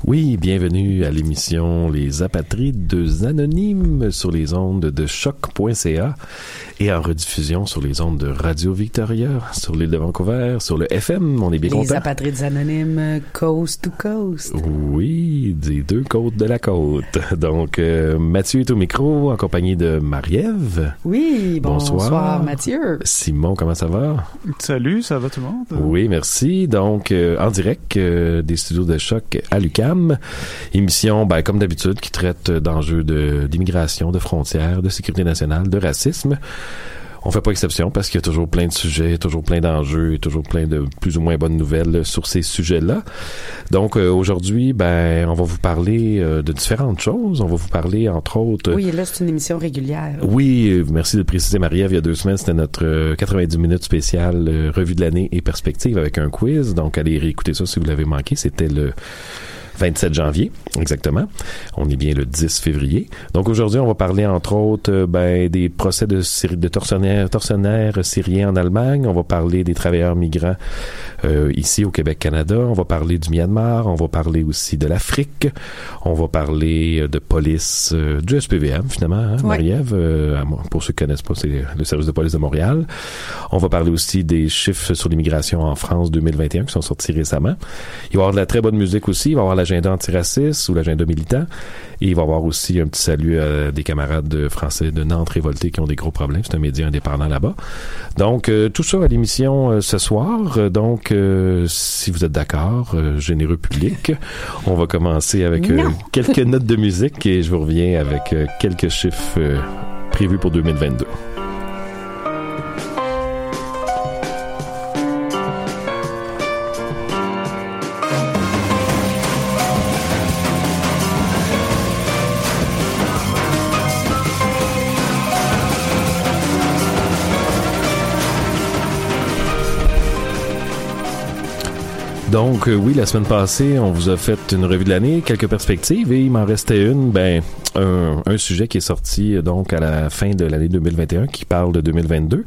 Oui, bienvenue à l'émission Les Apatrides Anonymes sur les ondes de choc.ca et en rediffusion sur les ondes de Radio Victoria, sur l'île de Vancouver, sur le FM. On est bien contents. Les Apatrides Anonymes coast to coast. Oui, des deux côtes de la côte. Donc, Mathieu est au micro en compagnie de Marie-Ève. Oui, bonsoir Mathieu. Simon, comment ça va? Salut, ça va tout le monde? Oui, merci. Donc, en direct des studios de Choc à l'UQAM. Émission, comme d'habitude, qui traite d'enjeux d'immigration, de frontières, de sécurité nationale, de racisme. On fait pas exception parce qu'il y a toujours plein de sujets, toujours plein d'enjeux et toujours plein de plus ou moins bonnes nouvelles sur ces sujets-là. Donc, aujourd'hui, on va vous parler de différentes choses. On va vous parler, entre autres... Oui, là, c'est une émission régulière. Oui, merci de préciser, Marie-Ève. Il y a 2 semaines, c'était notre 90 minutes spéciale revue de l'année et perspective avec un quiz. Donc, allez réécouter ça si vous l'avez manqué. C'était le 27 janvier, exactement. On est bien le 10 février. Donc aujourd'hui, on va parler entre autres des procès de tortionnaires syriens en Allemagne. On va parler des travailleurs migrants ici au Québec-Canada. On va parler du Myanmar. On va parler aussi de l'Afrique. On va parler de police, du SPVM finalement, hein, ouais. Marie-Ève. Pour ceux qui ne connaissent pas, c'est le service de police de Montréal. On va parler aussi des chiffres sur l'immigration en France 2021 qui sont sortis récemment. Il va y avoir de la très bonne musique aussi. Il va y avoir l'agenda antiraciste ou l'agenda militant. Et il va y avoir aussi un petit salut à des camarades français de Nantes révoltés qui ont des gros problèmes. C'est un média indépendant là-bas. Donc, tout ça à l'émission ce soir. Donc, si vous êtes d'accord, généreux public, on va commencer avec quelques notes de musique et je vous reviens avec quelques chiffres prévus pour 2022. Donc, oui, la semaine passée, on vous a fait une revue de l'année, quelques perspectives, et il m'en restait une, un sujet qui est sorti donc à la fin de l'année 2021, qui parle de 2022.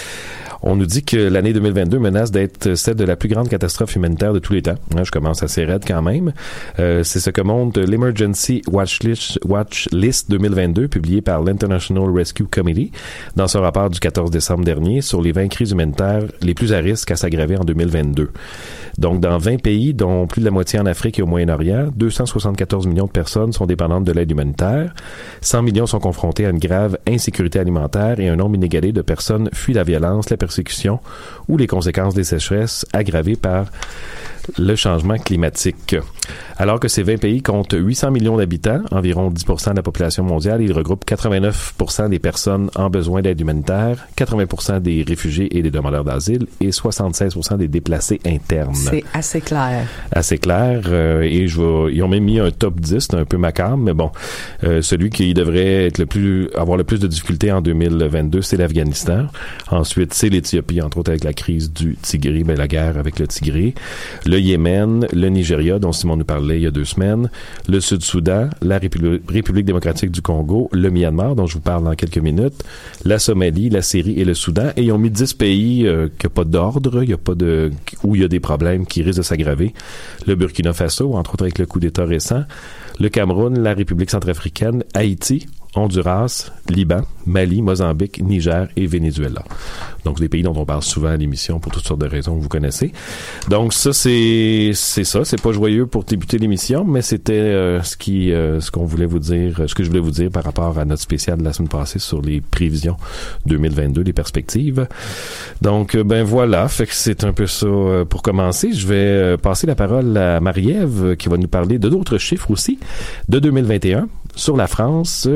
On nous dit que l'année 2022 menace d'être celle de la plus grande catastrophe humanitaire de tous les temps. Je commence assez raide quand même. C'est ce que montre l'Emergency Watch List 2022, publié par l'International Rescue Committee, dans son rapport du 14 décembre dernier sur les 20 crises humanitaires les plus à risque à s'aggraver en 2022. Donc, dans 20 pays, dont plus de la moitié en Afrique et au Moyen-Orient, 274 millions de personnes sont dépendantes de l'aide humanitaire. 100 millions sont confrontés à une grave insécurité alimentaire et un nombre inégalé de personnes fuient la violence, la persécution ou les conséquences des sécheresses aggravées par le changement climatique. Alors que ces 20 pays comptent 800 millions d'habitants, environ 10% de la population mondiale, ils regroupent 89% des personnes en besoin d'aide humanitaire, 80% des réfugiés et des demandeurs d'asile et 76% des déplacés internes. C'est assez clair. Assez clair. Ils ont même mis un top 10, c'est un peu macabre, mais bon, celui qui devrait être avoir le plus de difficultés en 2022, c'est l'Afghanistan. Ensuite, c'est l'Éthiopie, entre autres avec la crise du Tigré, la guerre avec le Tigré. Le Yémen, le Nigeria, dont Simon nous parlait il y a 2 semaines, le Sud-Soudan, la République démocratique du Congo, le Myanmar, dont je vous parle dans quelques minutes, la Somalie, la Syrie et le Soudan. Et ils ont mis 10 pays qui n'ont pas d'ordre, où il y a des problèmes qui risquent de s'aggraver. Le Burkina Faso, entre autres avec le coup d'État récent, le Cameroun, la République centrafricaine, Haïti, Honduras, Liban, Mali, Mozambique, Niger et Venezuela. Donc, des pays dont on parle souvent à l'émission pour toutes sortes de raisons que vous connaissez. Donc, ça, c'est ça. C'est pas joyeux pour débuter l'émission, mais c'était ce que je voulais vous dire par rapport à notre spécial de la semaine passée sur les prévisions 2022, les perspectives. Donc, voilà. Fait que c'est un peu ça pour commencer. Je vais passer la parole à Marie-Ève qui va nous parler de d'autres chiffres aussi de 2021 sur la France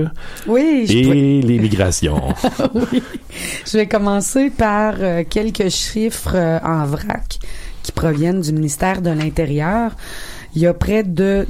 et les migrations. Oui. Je vais commencer par quelques chiffres en vrac qui proviennent du ministère de l'Intérieur. Il y a près de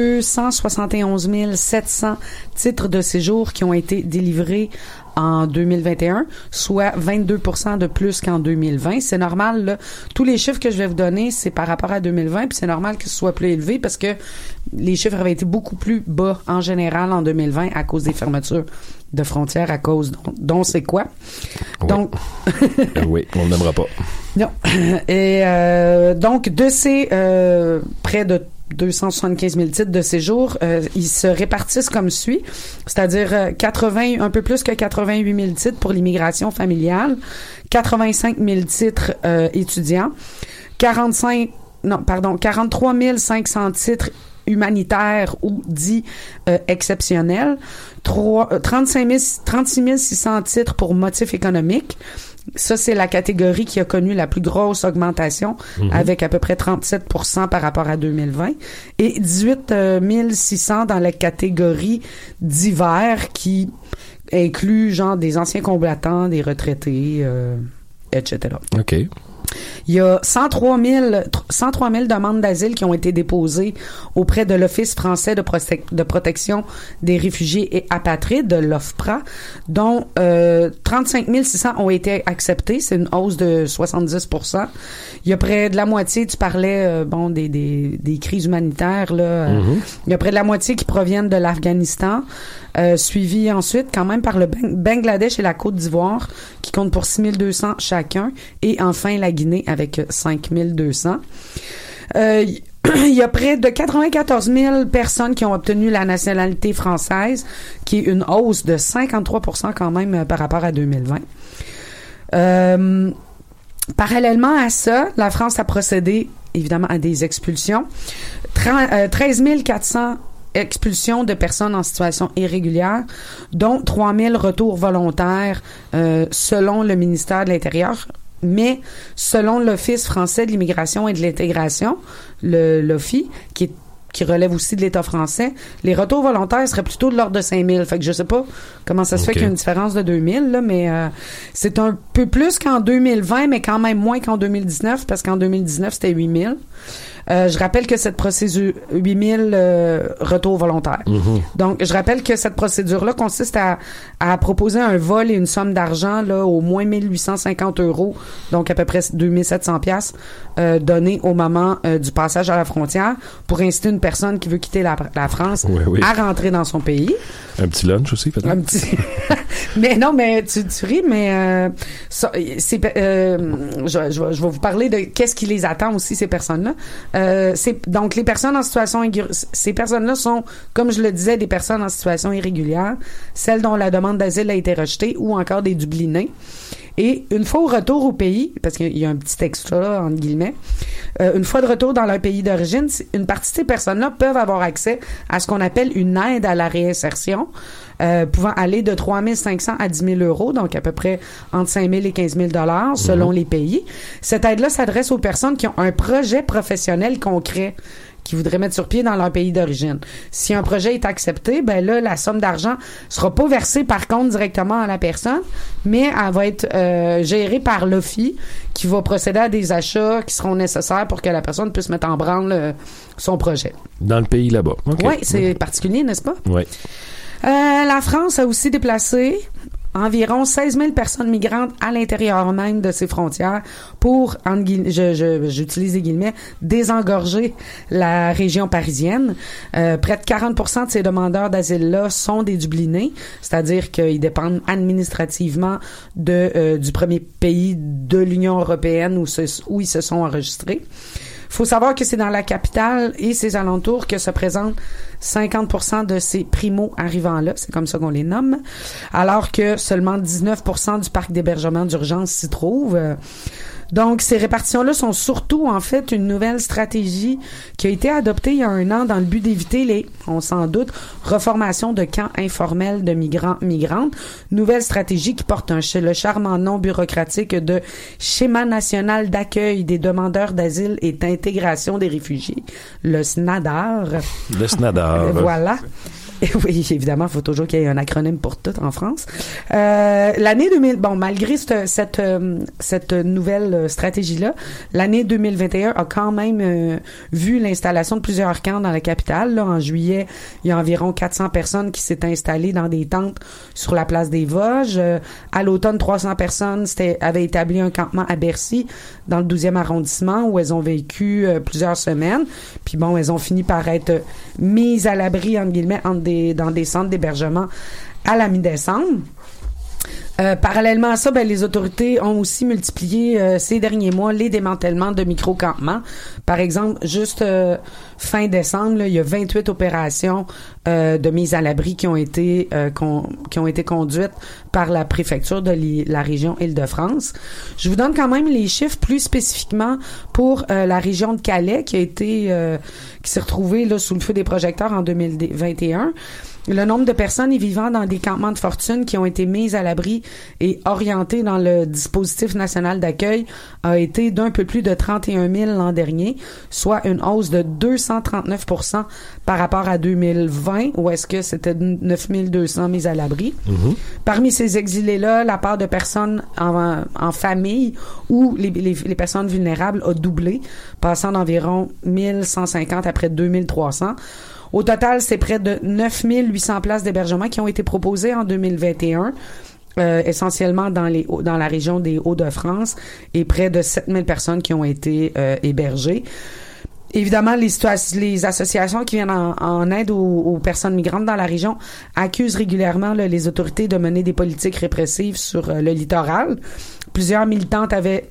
271 700 titres de séjour qui ont été délivrés en 2021, soit 22% de plus qu'en 2020. C'est normal, là. Tous les chiffres que je vais vous donner, c'est par rapport à 2020, puis c'est normal que ce soit plus élevé parce que les chiffres avaient été beaucoup plus bas en général en 2020 à cause des fermetures de frontières, à cause dont c'est quoi. Oui. Donc, oui, on ne l'aimera pas. Non. Et donc, de ces près de 275 000 titres de séjour, ils se répartissent comme suit, c'est-à-dire un peu plus que 88 000 titres pour l'immigration familiale, 85 000 titres étudiants, 43 500 titres humanitaires ou dits exceptionnels, 36 600 titres pour motifs économiques. Ça, c'est la catégorie qui a connu la plus grosse augmentation, avec à peu près 37% par rapport à 2020, et 18 600 dans la catégorie divers qui inclut genre des anciens combattants, des retraités, etc. OK. Il y a 103 000 demandes d'asile qui ont été déposées auprès de l'Office français de protection des réfugiés et apatrides, de l'OFPRA, dont 35 600 ont été acceptées. C'est une hausse de 70%. Il y a près de la moitié, tu parlais des crises humanitaires, là. Il y a près de la moitié qui proviennent de l'Afghanistan. Suivi ensuite quand même par le Bangladesh et la Côte d'Ivoire qui comptent pour 6 200 chacun, et enfin la Guinée avec 5 200. Il y a près de 94 000 personnes qui ont obtenu la nationalité française, qui est une hausse de 53% quand même par rapport à 2020. Parallèlement à ça, la France a procédé évidemment à des expulsions. 13 400 expulsions de personnes en situation irrégulière, dont 3 000 retours volontaires selon le ministère de l'Intérieur, mais selon l'Office français de l'immigration et de l'intégration, l'OFII, qui relève aussi de l'État français, les retours volontaires seraient plutôt de l'ordre de 5 000. Fait que je sais pas comment ça se fait qu'il y a une différence de 2 000, là, mais c'est un peu plus qu'en 2020, mais quand même moins qu'en 2019, parce qu'en 2019, c'était 8 000. Je rappelle que cette procédure, 8 000 retours volontaires. Donc, je rappelle que cette procédure-là consiste à proposer un vol et une somme d'argent, là, au moins 1 850 €, donc à peu près 2 700 piastres, donnés au moment du passage à la frontière pour inciter une personne qui veut quitter la France à rentrer dans son pays. Un petit lunch aussi, peut-être? Un petit... mais non, mais tu ris, mais je vais vous parler de qu'est-ce qui les attend aussi, ces personnes-là. Donc, les personnes en situation ces personnes-là sont, comme je le disais, des personnes en situation irrégulière, celles dont la demande d'asile a été rejetée, ou encore des dublinés. Et une fois au retour au pays, parce qu'il y a un petit extra là, entre guillemets, une fois de retour dans leur pays d'origine, une partie de ces personnes-là peuvent avoir accès à ce qu'on appelle une aide à la réinsertion, pouvant aller de 3 500 à 10 000 €, donc à peu près entre 5 000 et 15 000 $ selon les pays. Cette aide-là s'adresse aux personnes qui ont un projet professionnel concret qui voudraient mettre sur pied dans leur pays d'origine. Si un projet est accepté, ben là, la somme d'argent sera pas versée par contre directement à la personne, mais elle va être gérée par l'OFII, qui va procéder à des achats qui seront nécessaires pour que la personne puisse mettre en branle son projet. Dans le pays là-bas. Okay. Oui, c'est particulier, n'est-ce pas? Oui. La France a aussi déplacé environ 16 000 personnes migrantes à l'intérieur même de ses frontières pour, j'utilise les guillemets, désengorger la région parisienne. Près de 40% de ces demandeurs d'asile-là sont des dublinés, c'est-à-dire qu'ils dépendent administrativement du premier pays de l'Union européenne où ils se sont enregistrés. Faut savoir que c'est dans la capitale et ses alentours que se présentent 50% de ces primo-arrivants-là, c'est comme ça qu'on les nomme, alors que seulement 19% du parc d'hébergement d'urgence s'y trouve. Donc, ces répartitions-là sont surtout, en fait, une nouvelle stratégie qui a été adoptée il y a 1 an dans le but d'éviter on s'en doute, reformations de camps informels de migrants-migrantes. Nouvelle stratégie qui porte le charmant nom bureaucratique de Schéma national d'accueil des demandeurs d'asile et d'intégration des réfugiés, le SNADAR. Le SNADAR. Voilà. Oui, évidemment, il faut toujours qu'il y ait un acronyme pour tout en France. L'année 2000, malgré cette nouvelle stratégie-là, l'année 2021 a quand même vu l'installation de plusieurs camps dans la capitale. Là, en juillet, il y a environ 400 personnes qui s'étaient installées dans des tentes sur la place des Vosges. À l'automne, 300 personnes avaient établi un campement à Bercy, dans le 12e arrondissement, où elles ont vécu plusieurs semaines. Puis elles ont fini par être mises à l'abri, entre guillemets, dans des centres d'hébergement à la mi-décembre. Parallèlement à ça, les autorités ont aussi multiplié ces derniers mois les démantèlements de micro-campements. Par exemple, juste fin décembre, là, il y a 28 opérations de mise à l'abri qui ont été conduites par la préfecture de la région Île-de-France. Je vous donne quand même les chiffres plus spécifiquement pour la région de Calais qui s'est retrouvée là sous le feu des projecteurs en 2021. Le nombre de personnes y vivant dans des campements de fortune qui ont été mises à l'abri et orientées dans le dispositif national d'accueil a été d'un peu plus de 31 000 l'an dernier, soit une hausse de 239% par rapport à 2020, où est-ce que c'était 9 200 mises à l'abri. Mm-hmm. Parmi ces exilés-là, la part de personnes en famille ou les personnes vulnérables a doublé, passant d'environ 1150 à près de 2300. Au total, c'est près de 9 800 places d'hébergement qui ont été proposées en 2021, essentiellement dans la région des Hauts-de-France, et près de 7 000 personnes qui ont été hébergées. Évidemment, les associations qui viennent en aide aux personnes migrantes dans la région accusent régulièrement les autorités de mener des politiques répressives sur le littoral. Plusieurs militantes avaient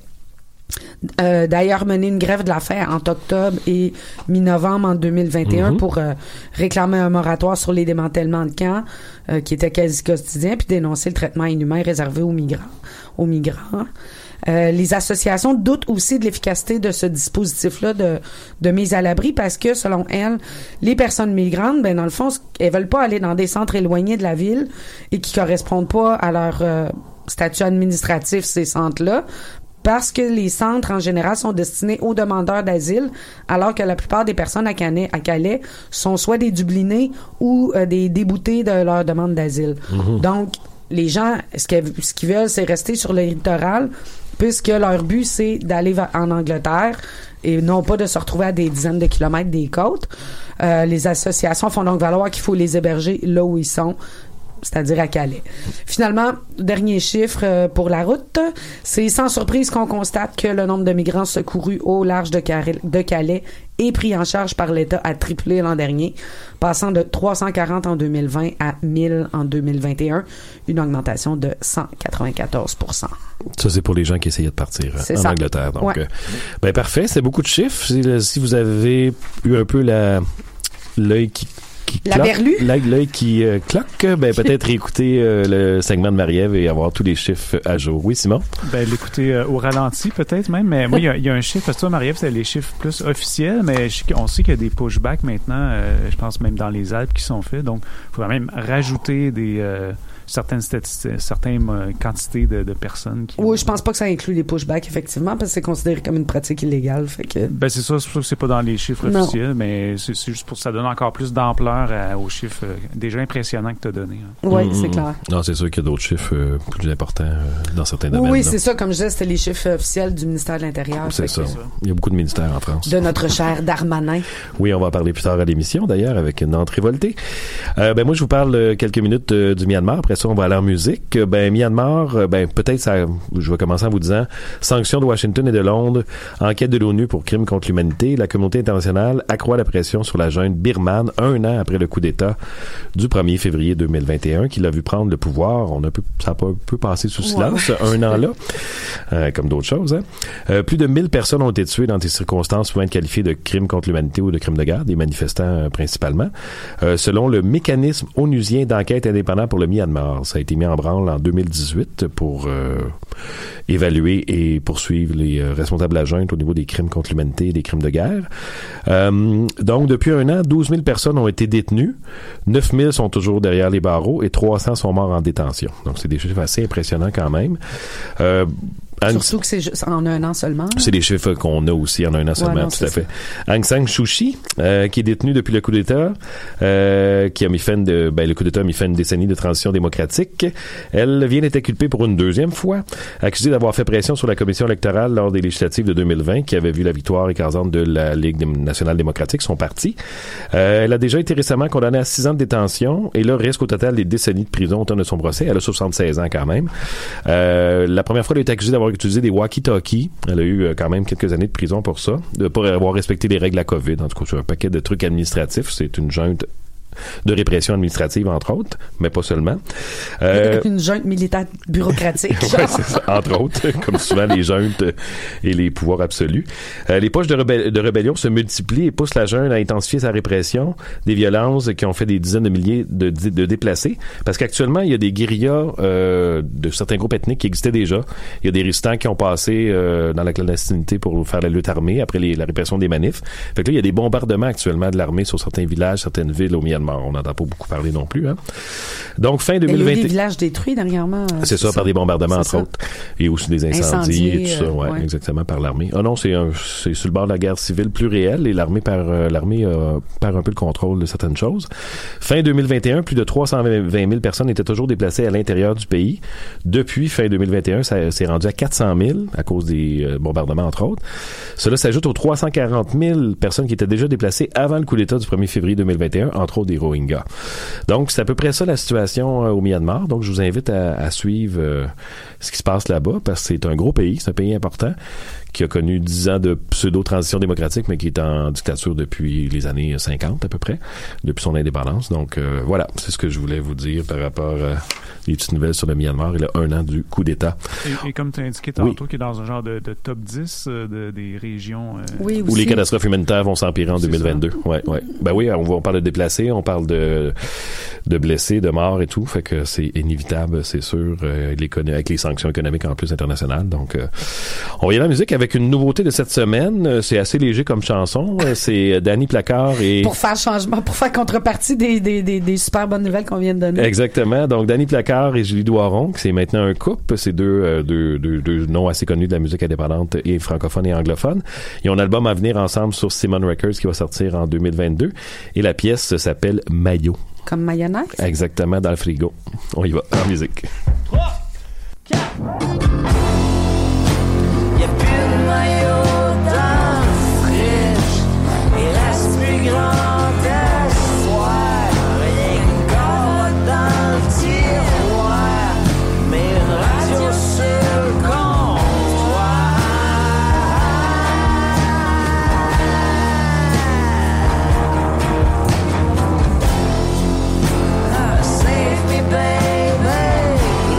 d'ailleurs mené une grève de la faim entre octobre et mi-novembre en 2021 pour réclamer un moratoire sur les démantèlements de camps qui était quasi quotidien, puis dénoncer le traitement inhumain réservé aux migrants. Les associations doutent aussi de l'efficacité de ce dispositif-là de mise à l'abri parce que, selon elles, les personnes migrantes, dans le fond, elles veulent pas aller dans des centres éloignés de la ville et qui correspondent pas à leur statut administratif, ces centres-là, parce que les centres, en général, sont destinés aux demandeurs d'asile, alors que la plupart des personnes à Calais sont soit des dublinés ou des déboutés de leur demande d'asile. Mm-hmm. Donc, les gens, ce qu'ils veulent, c'est rester sur le littoral, puisque leur but, c'est d'aller en Angleterre et non pas de se retrouver à des dizaines de kilomètres des côtes. Les associations font donc valoir qu'il faut les héberger là où ils sont, c'est-à-dire à Calais. Finalement, dernier chiffre pour la route, c'est sans surprise qu'on constate que le nombre de migrants secourus au large de Calais et pris en charge par l'État a triplé l'an dernier, passant de 340 en 2020 à 1000 en 2021, une augmentation de 194%. Ça, c'est pour les gens qui essayaient de partir en Angleterre. Donc, ouais. Parfait, c'est beaucoup de chiffres. Si vous avez eu un peu l'œil qui l'œil qui cloque, peut-être réécouter le segment de Marie-Ève et avoir tous les chiffres à jour. Oui, Simon? L'écouter au ralenti, peut-être même, mais moi, il y a un chiffre, parce que toi, Marie-Ève, c'est les chiffres plus officiels, mais on sait qu'il y a des pushbacks maintenant, je pense même dans les Alpes qui sont faits, donc il faudrait même rajouter certaines statistiques, certaines quantités de personnes qui... Oui, je pense pas que ça inclut les pushbacks, effectivement, parce que c'est considéré comme une pratique illégale, fait que... c'est ça, c'est sûr que c'est pas dans les chiffres officiels, mais c'est juste pour que ça donne encore plus d'ampleur aux chiffres déjà impressionnants que tu as donnés. Hein. Oui, c'est clair. Non, c'est sûr qu'il y a d'autres chiffres plus importants dans certains domaines. Oui, c'est ça, comme je disais, c'était les chiffres officiels du ministère de l'Intérieur. C'est ça. Il y a beaucoup de ministères en France. De notre cher Darmanin. Oui, on va en parler plus tard à l'émission, d'ailleurs, avec une entrée voltée. Moi, je vous parle quelques minutes du Myanmar. Après ça, on va aller en musique. Myanmar, peut-être ça, je vais commencer en vous disant, sanctions de Washington et de Londres, enquête de l'ONU pour crimes contre l'humanité, la communauté internationale accroît la pression sur la junte birmane un an après le coup d'État du 1er février 2021 qui l'a vu prendre le pouvoir. Ça a pas un peu passé sous silence, un an là, comme d'autres choses. Hein. Plus de 1000 personnes ont été tuées dans des circonstances souvent qualifiées de crimes contre l'humanité ou de crimes de guerre, des manifestants principalement. Selon le mécanisme onusien d'enquête indépendant pour le Myanmar, ça a été mis en branle en 2018 pour évaluer et poursuivre les responsables de la junte au niveau des crimes contre l'humanité et des crimes de guerre. Donc, depuis un an, 12 000 personnes ont été détenues, 9 000 sont toujours derrière les barreaux et 300 sont morts en détention. Donc, c'est des chiffres assez impressionnants quand même. Surtout que c'est juste en un an seulement. C'est des chiffres qu'on a aussi en un an seulement, tout à fait. Aung San Suu Kyi, qui est détenue depuis le coup d'État, qui a mis fin le coup d'État a mis fin à une décennie de transition démocratique. Elle vient d'être inculpée pour une deuxième fois, accusée d'avoir fait pression sur la commission électorale lors des législatives de 2020, qui avait vu la victoire écrasante de la Ligue nationale démocratique, son parti. Elle a déjà été récemment condamnée à 6 ans de détention et là, risque au total des décennies de prison au terme de son procès. Elle a 76 ans quand même. La première fois, elle a été accusée d'avoir utilisé des walkie-talkies. Elle a eu quand même quelques années de prison pour ça, pour avoir respecté les règles de la COVID. En tout cas, sur un paquet de trucs administratifs. C'est une junte de répression administrative, entre autres, mais pas seulement. Une junte militaire bureaucratique. Ouais, c'est ça, entre autres, comme souvent les juntes et les pouvoirs absolus. Les poches de rébellion se multiplient et poussent la junte à intensifier sa répression, des violences qui ont fait des dizaines de milliers de déplacés, parce qu'actuellement, il y a des guérillas de certains groupes ethniques qui existaient déjà. Il y a des résistants qui ont passé dans la clandestinité pour faire la lutte armée après la répression des manifs. Fait que là, il y a des bombardements actuellement de l'armée sur certains villages, certaines villes au Myanmar. On n'entend pas beaucoup parler non plus. Hein? Donc, fin 2020... Il y a eu des villages détruits dernièrement. C'est ça, par des bombardements, entre autres. Et aussi des incendies et tout ça. Ouais, exactement, par l'armée. Ah non, c'est sur le bord de la guerre civile plus réelle et l'armée perd un peu le contrôle de certaines choses. Fin 2021, plus de 320 000 personnes étaient toujours déplacées à l'intérieur du pays. Depuis fin 2021, ça s'est rendu à 400 000 à cause des bombardements, entre autres. Cela s'ajoute aux 340 000 personnes qui étaient déjà déplacées avant le coup d'État du 1er février 2021, entre autres des Rohingyas. Donc, c'est à peu près ça la situation au Myanmar. Donc, je vous invite à suivre ce qui se passe là-bas, parce que c'est un gros pays, c'est un pays important qui a connu 10 ans de pseudo-transition démocratique, mais qui est en dictature depuis les années 50 à peu près, depuis son indépendance. Donc voilà, c'est ce que je voulais vous dire par rapport à les petites nouvelles sur le Myanmar et le 1 an du coup d'État. Et comme tu as indiqué tantôt, qui est dans un genre de top 10 des régions... Oui, où les catastrophes humanitaires vont s'empirer en 2022. Ouais. Ben oui, on parle de déplacés, on parle de blessés, de morts et tout, fait que c'est inévitable, c'est sûr, avec les sanctions économiques en plus internationales. Donc, on va y aller à la musique avec une nouveauté de cette semaine. C'est assez léger comme chanson. C'est Danny Placard et... Pour faire changement, pour faire contrepartie des super bonnes nouvelles qu'on vient de donner. Exactement. Donc, Danny Placard et Julie Doiron, qui c'est maintenant un couple. C'est deux noms assez connus de la musique indépendante et francophone et anglophone. Ils ont un album à venir ensemble sur Simon Records qui va sortir en 2022. Et la pièce s'appelle Mayo. Comme mayonnaise? Exactement, dans le frigo. On y va, en musique. 3, 4. Y'a plus de maillot dans le fridge. Il reste plus grand espoir. Rien qu'encore dans le tiroir. Mes radios sur le comptoir. Save me baby.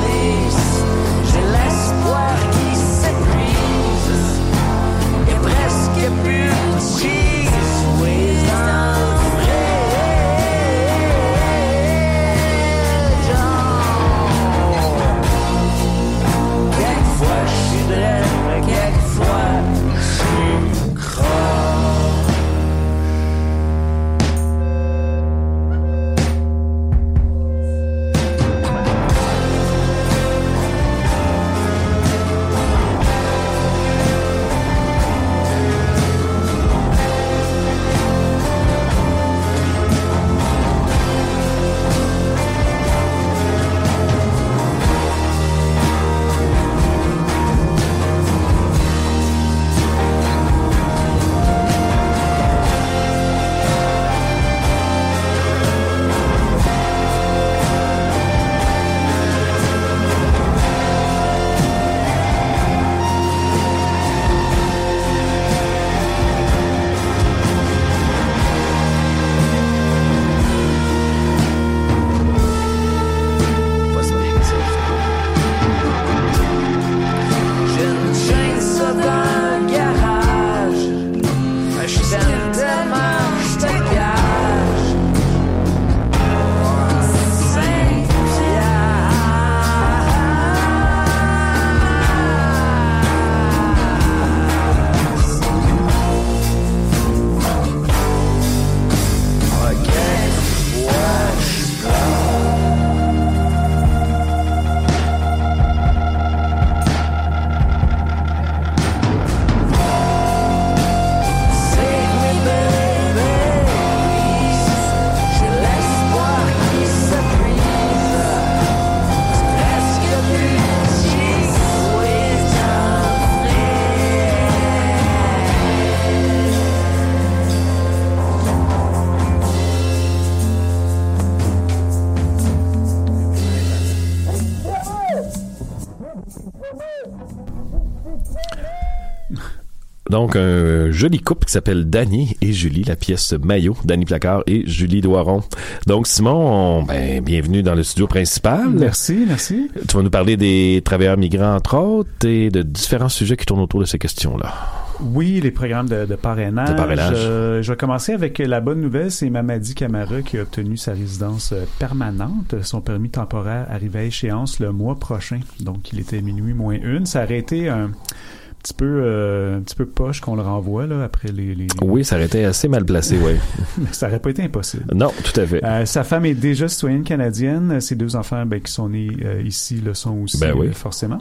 Donc, un joli couple qui s'appelle Danny et Julie, la pièce Maillot, Danny Placard et Julie Doiron. Donc, Simon, bienvenue dans le studio principal. Merci. Tu vas nous parler des travailleurs migrants, entre autres, et de différents sujets qui tournent autour de ces questions-là. Oui, les programmes de parrainage. Je vais commencer avec la bonne nouvelle, c'est Mamadi Camara qui a obtenu sa résidence permanente. Son permis temporaire arrive à échéance le mois prochain. Donc, il était minuit moins 1. Ça aurait été un petit peu poche qu'on le renvoie là après les... Oui, ça aurait été assez mal placé, oui. Mais ça aurait pas été impossible. Non, tout à fait. Sa femme est déjà citoyenne canadienne. Ses 2 enfants qui sont nés ici le sont aussi, oui. Forcément.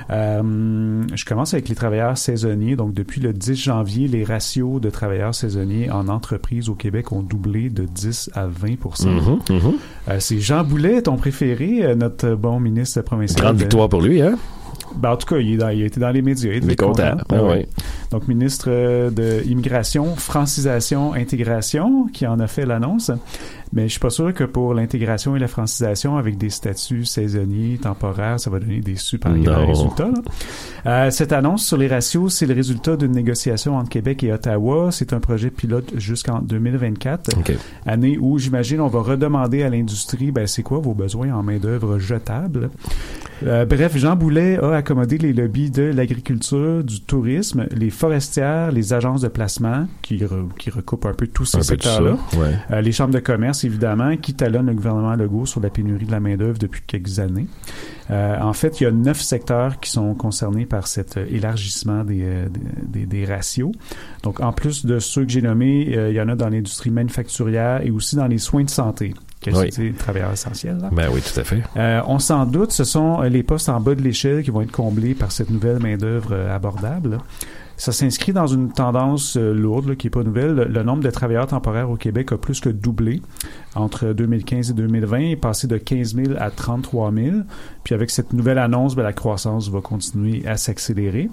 Je commence avec les travailleurs saisonniers. Donc, depuis le 10 janvier, les ratios de travailleurs saisonniers en entreprise au Québec ont doublé de 10 à 20%. C'est Jean Boulet, ton préféré, notre bon ministre provincial. Grande victoire pour lui, hein? En tout cas, il a été dans les médias. Il est content. Oui. Donc, ministre de Immigration, Francisation, Intégration, qui en a fait l'annonce. Mais je suis pas sûr que pour l'intégration et la francisation, avec des statuts saisonniers, temporaires, ça va donner des super grands résultats. Là. Cette annonce sur les ratios, c'est le résultat d'une négociation entre Québec et Ottawa. C'est un projet pilote jusqu'en 2024. Année où, j'imagine, on va redemander à l'industrie, c'est quoi vos besoins en main-d'œuvre jetable? Bref, Jean Boulet a accommodé les lobbies de l'agriculture, du tourisme, les forestières, les agences de placement, qui recoupent un peu tous ces secteurs-là, les chambres de commerce, évidemment, qui talonnent le gouvernement Legault sur la pénurie de la main-d'œuvre depuis quelques années. En fait, il y a 9 secteurs qui sont concernés par cet élargissement des ratios. Donc, en plus de ceux que j'ai nommés, il y en a dans l'industrie manufacturière et aussi dans les soins de santé. C'est travailleurs essentiels. Là. Oui, tout à fait. On s'en doute, ce sont les postes en bas de l'échelle qui vont être comblés par cette nouvelle main-d'œuvre abordable. Là. Ça s'inscrit dans une tendance lourde, là, qui n'est pas nouvelle. Le nombre de travailleurs temporaires au Québec a plus que doublé entre 2015 et 2020. Il est passé de 15 000 à 33 000. Puis avec cette nouvelle annonce, la croissance va continuer à s'accélérer.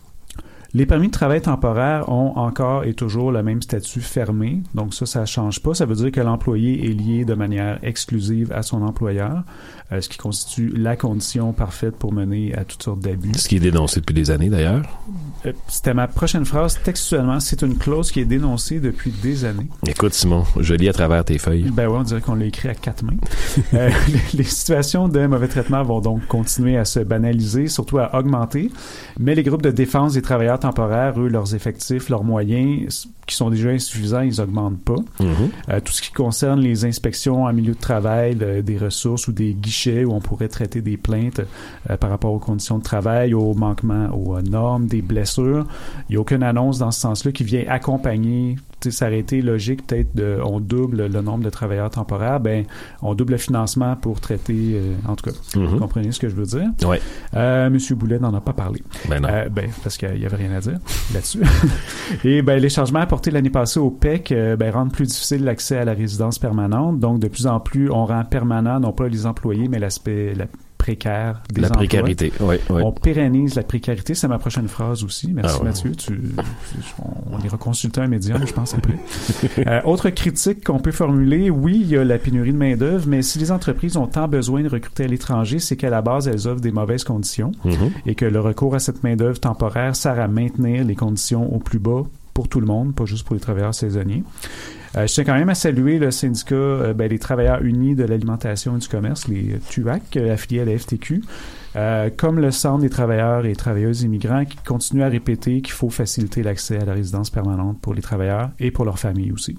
Les permis de travail temporaire ont encore et toujours le même statut fermé. Donc ça ne change pas. Ça veut dire que l'employé est lié de manière exclusive à son employeur, ce qui constitue la condition parfaite pour mener à toutes sortes d'abus. Ce qui est dénoncé depuis des années, d'ailleurs. C'était ma prochaine phrase. Textuellement, c'est une clause qui est dénoncée depuis des années. Écoute, Simon, je lis à travers tes feuilles. Oui, on dirait qu'on l'a écrit à 4 mains. Les situations de mauvais traitement vont donc continuer à se banaliser, surtout à augmenter. Mais les groupes de défense des travailleurs temporaires, eux, leurs effectifs, leurs moyens, qui sont déjà insuffisants, ils augmentent pas. Tout ce qui concerne les inspections en milieu de travail, des ressources ou des guichets où on pourrait traiter des plaintes par rapport aux conditions de travail, aux manquements aux normes, des blessures, il n'y a aucune annonce dans ce sens-là qui vient accompagner. Ça aurait été logique, peut-être, on double le nombre de travailleurs temporaires, on double le financement pour traiter, en tout cas, vous comprenez ce que je veux dire? Oui. Monsieur Boulet n'en a pas parlé. Non. Parce qu'il n'y avait rien à dire là-dessus. Et les changements apportés l'année passée au PEC rendent plus difficile l'accès à la résidence permanente. Donc, de plus en plus, on rend permanent, non pas les employés, mais l'aspect précaire des emplois. Précarité, oui. On pérennise la précarité, c'est ma prochaine phrase aussi. Merci Mathieu. On ira consulter un médium, je pense, après. Autre critique qu'on peut formuler, oui, il y a la pénurie de main-d'œuvre, mais si les entreprises ont tant besoin de recruter à l'étranger, c'est qu'à la base, elles offrent des mauvaises conditions et que le recours à cette main-d'œuvre temporaire sert à maintenir les conditions au plus bas pour tout le monde, pas juste pour les travailleurs saisonniers. Je tiens quand même à saluer le syndicat les Travailleurs unis de l'alimentation et du commerce, les TUAC, affiliés à la FTQ, comme le Centre des travailleurs et travailleuses immigrants qui continuent à répéter qu'il faut faciliter l'accès à la résidence permanente pour les travailleurs et pour leurs familles aussi.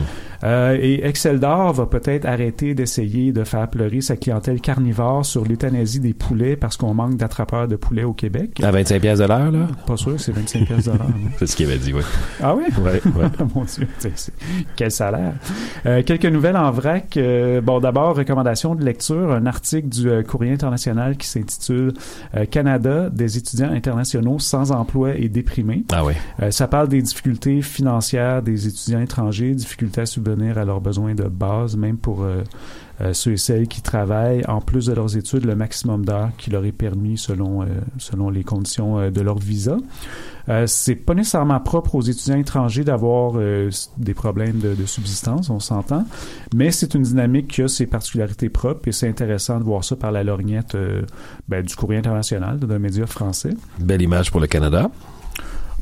Et Exceldor va peut-être arrêter d'essayer de faire pleurer sa clientèle carnivore sur l'euthanasie des poulets parce qu'on manque d'attrapeurs de poulets au Québec. À 25$ de l'heure, là? Pas sûr, c'est 25$ de l'heure. C'est ce qu'il avait dit, oui. Ah oui? Oui. Mon Dieu, quel salaire. Quelques nouvelles en vrac. D'abord, recommandation de lecture, un article du Courrier international qui s'intitule Canada, des étudiants internationaux sans emploi et déprimés. Ah oui. Ça parle des difficultés financières des étudiants étrangers, difficultés à subvenir à leurs besoins de base, même pour ceux et celles qui travaillent, en plus de leurs études, le maximum d'heures qui leur est permis selon les conditions de leur visa. C'est pas nécessairement propre aux étudiants étrangers d'avoir des problèmes de subsistance, on s'entend, mais c'est une dynamique qui a ses particularités propres et c'est intéressant de voir ça par la lorgnette du Courrier international, d'un média français. Belle image pour le Canada.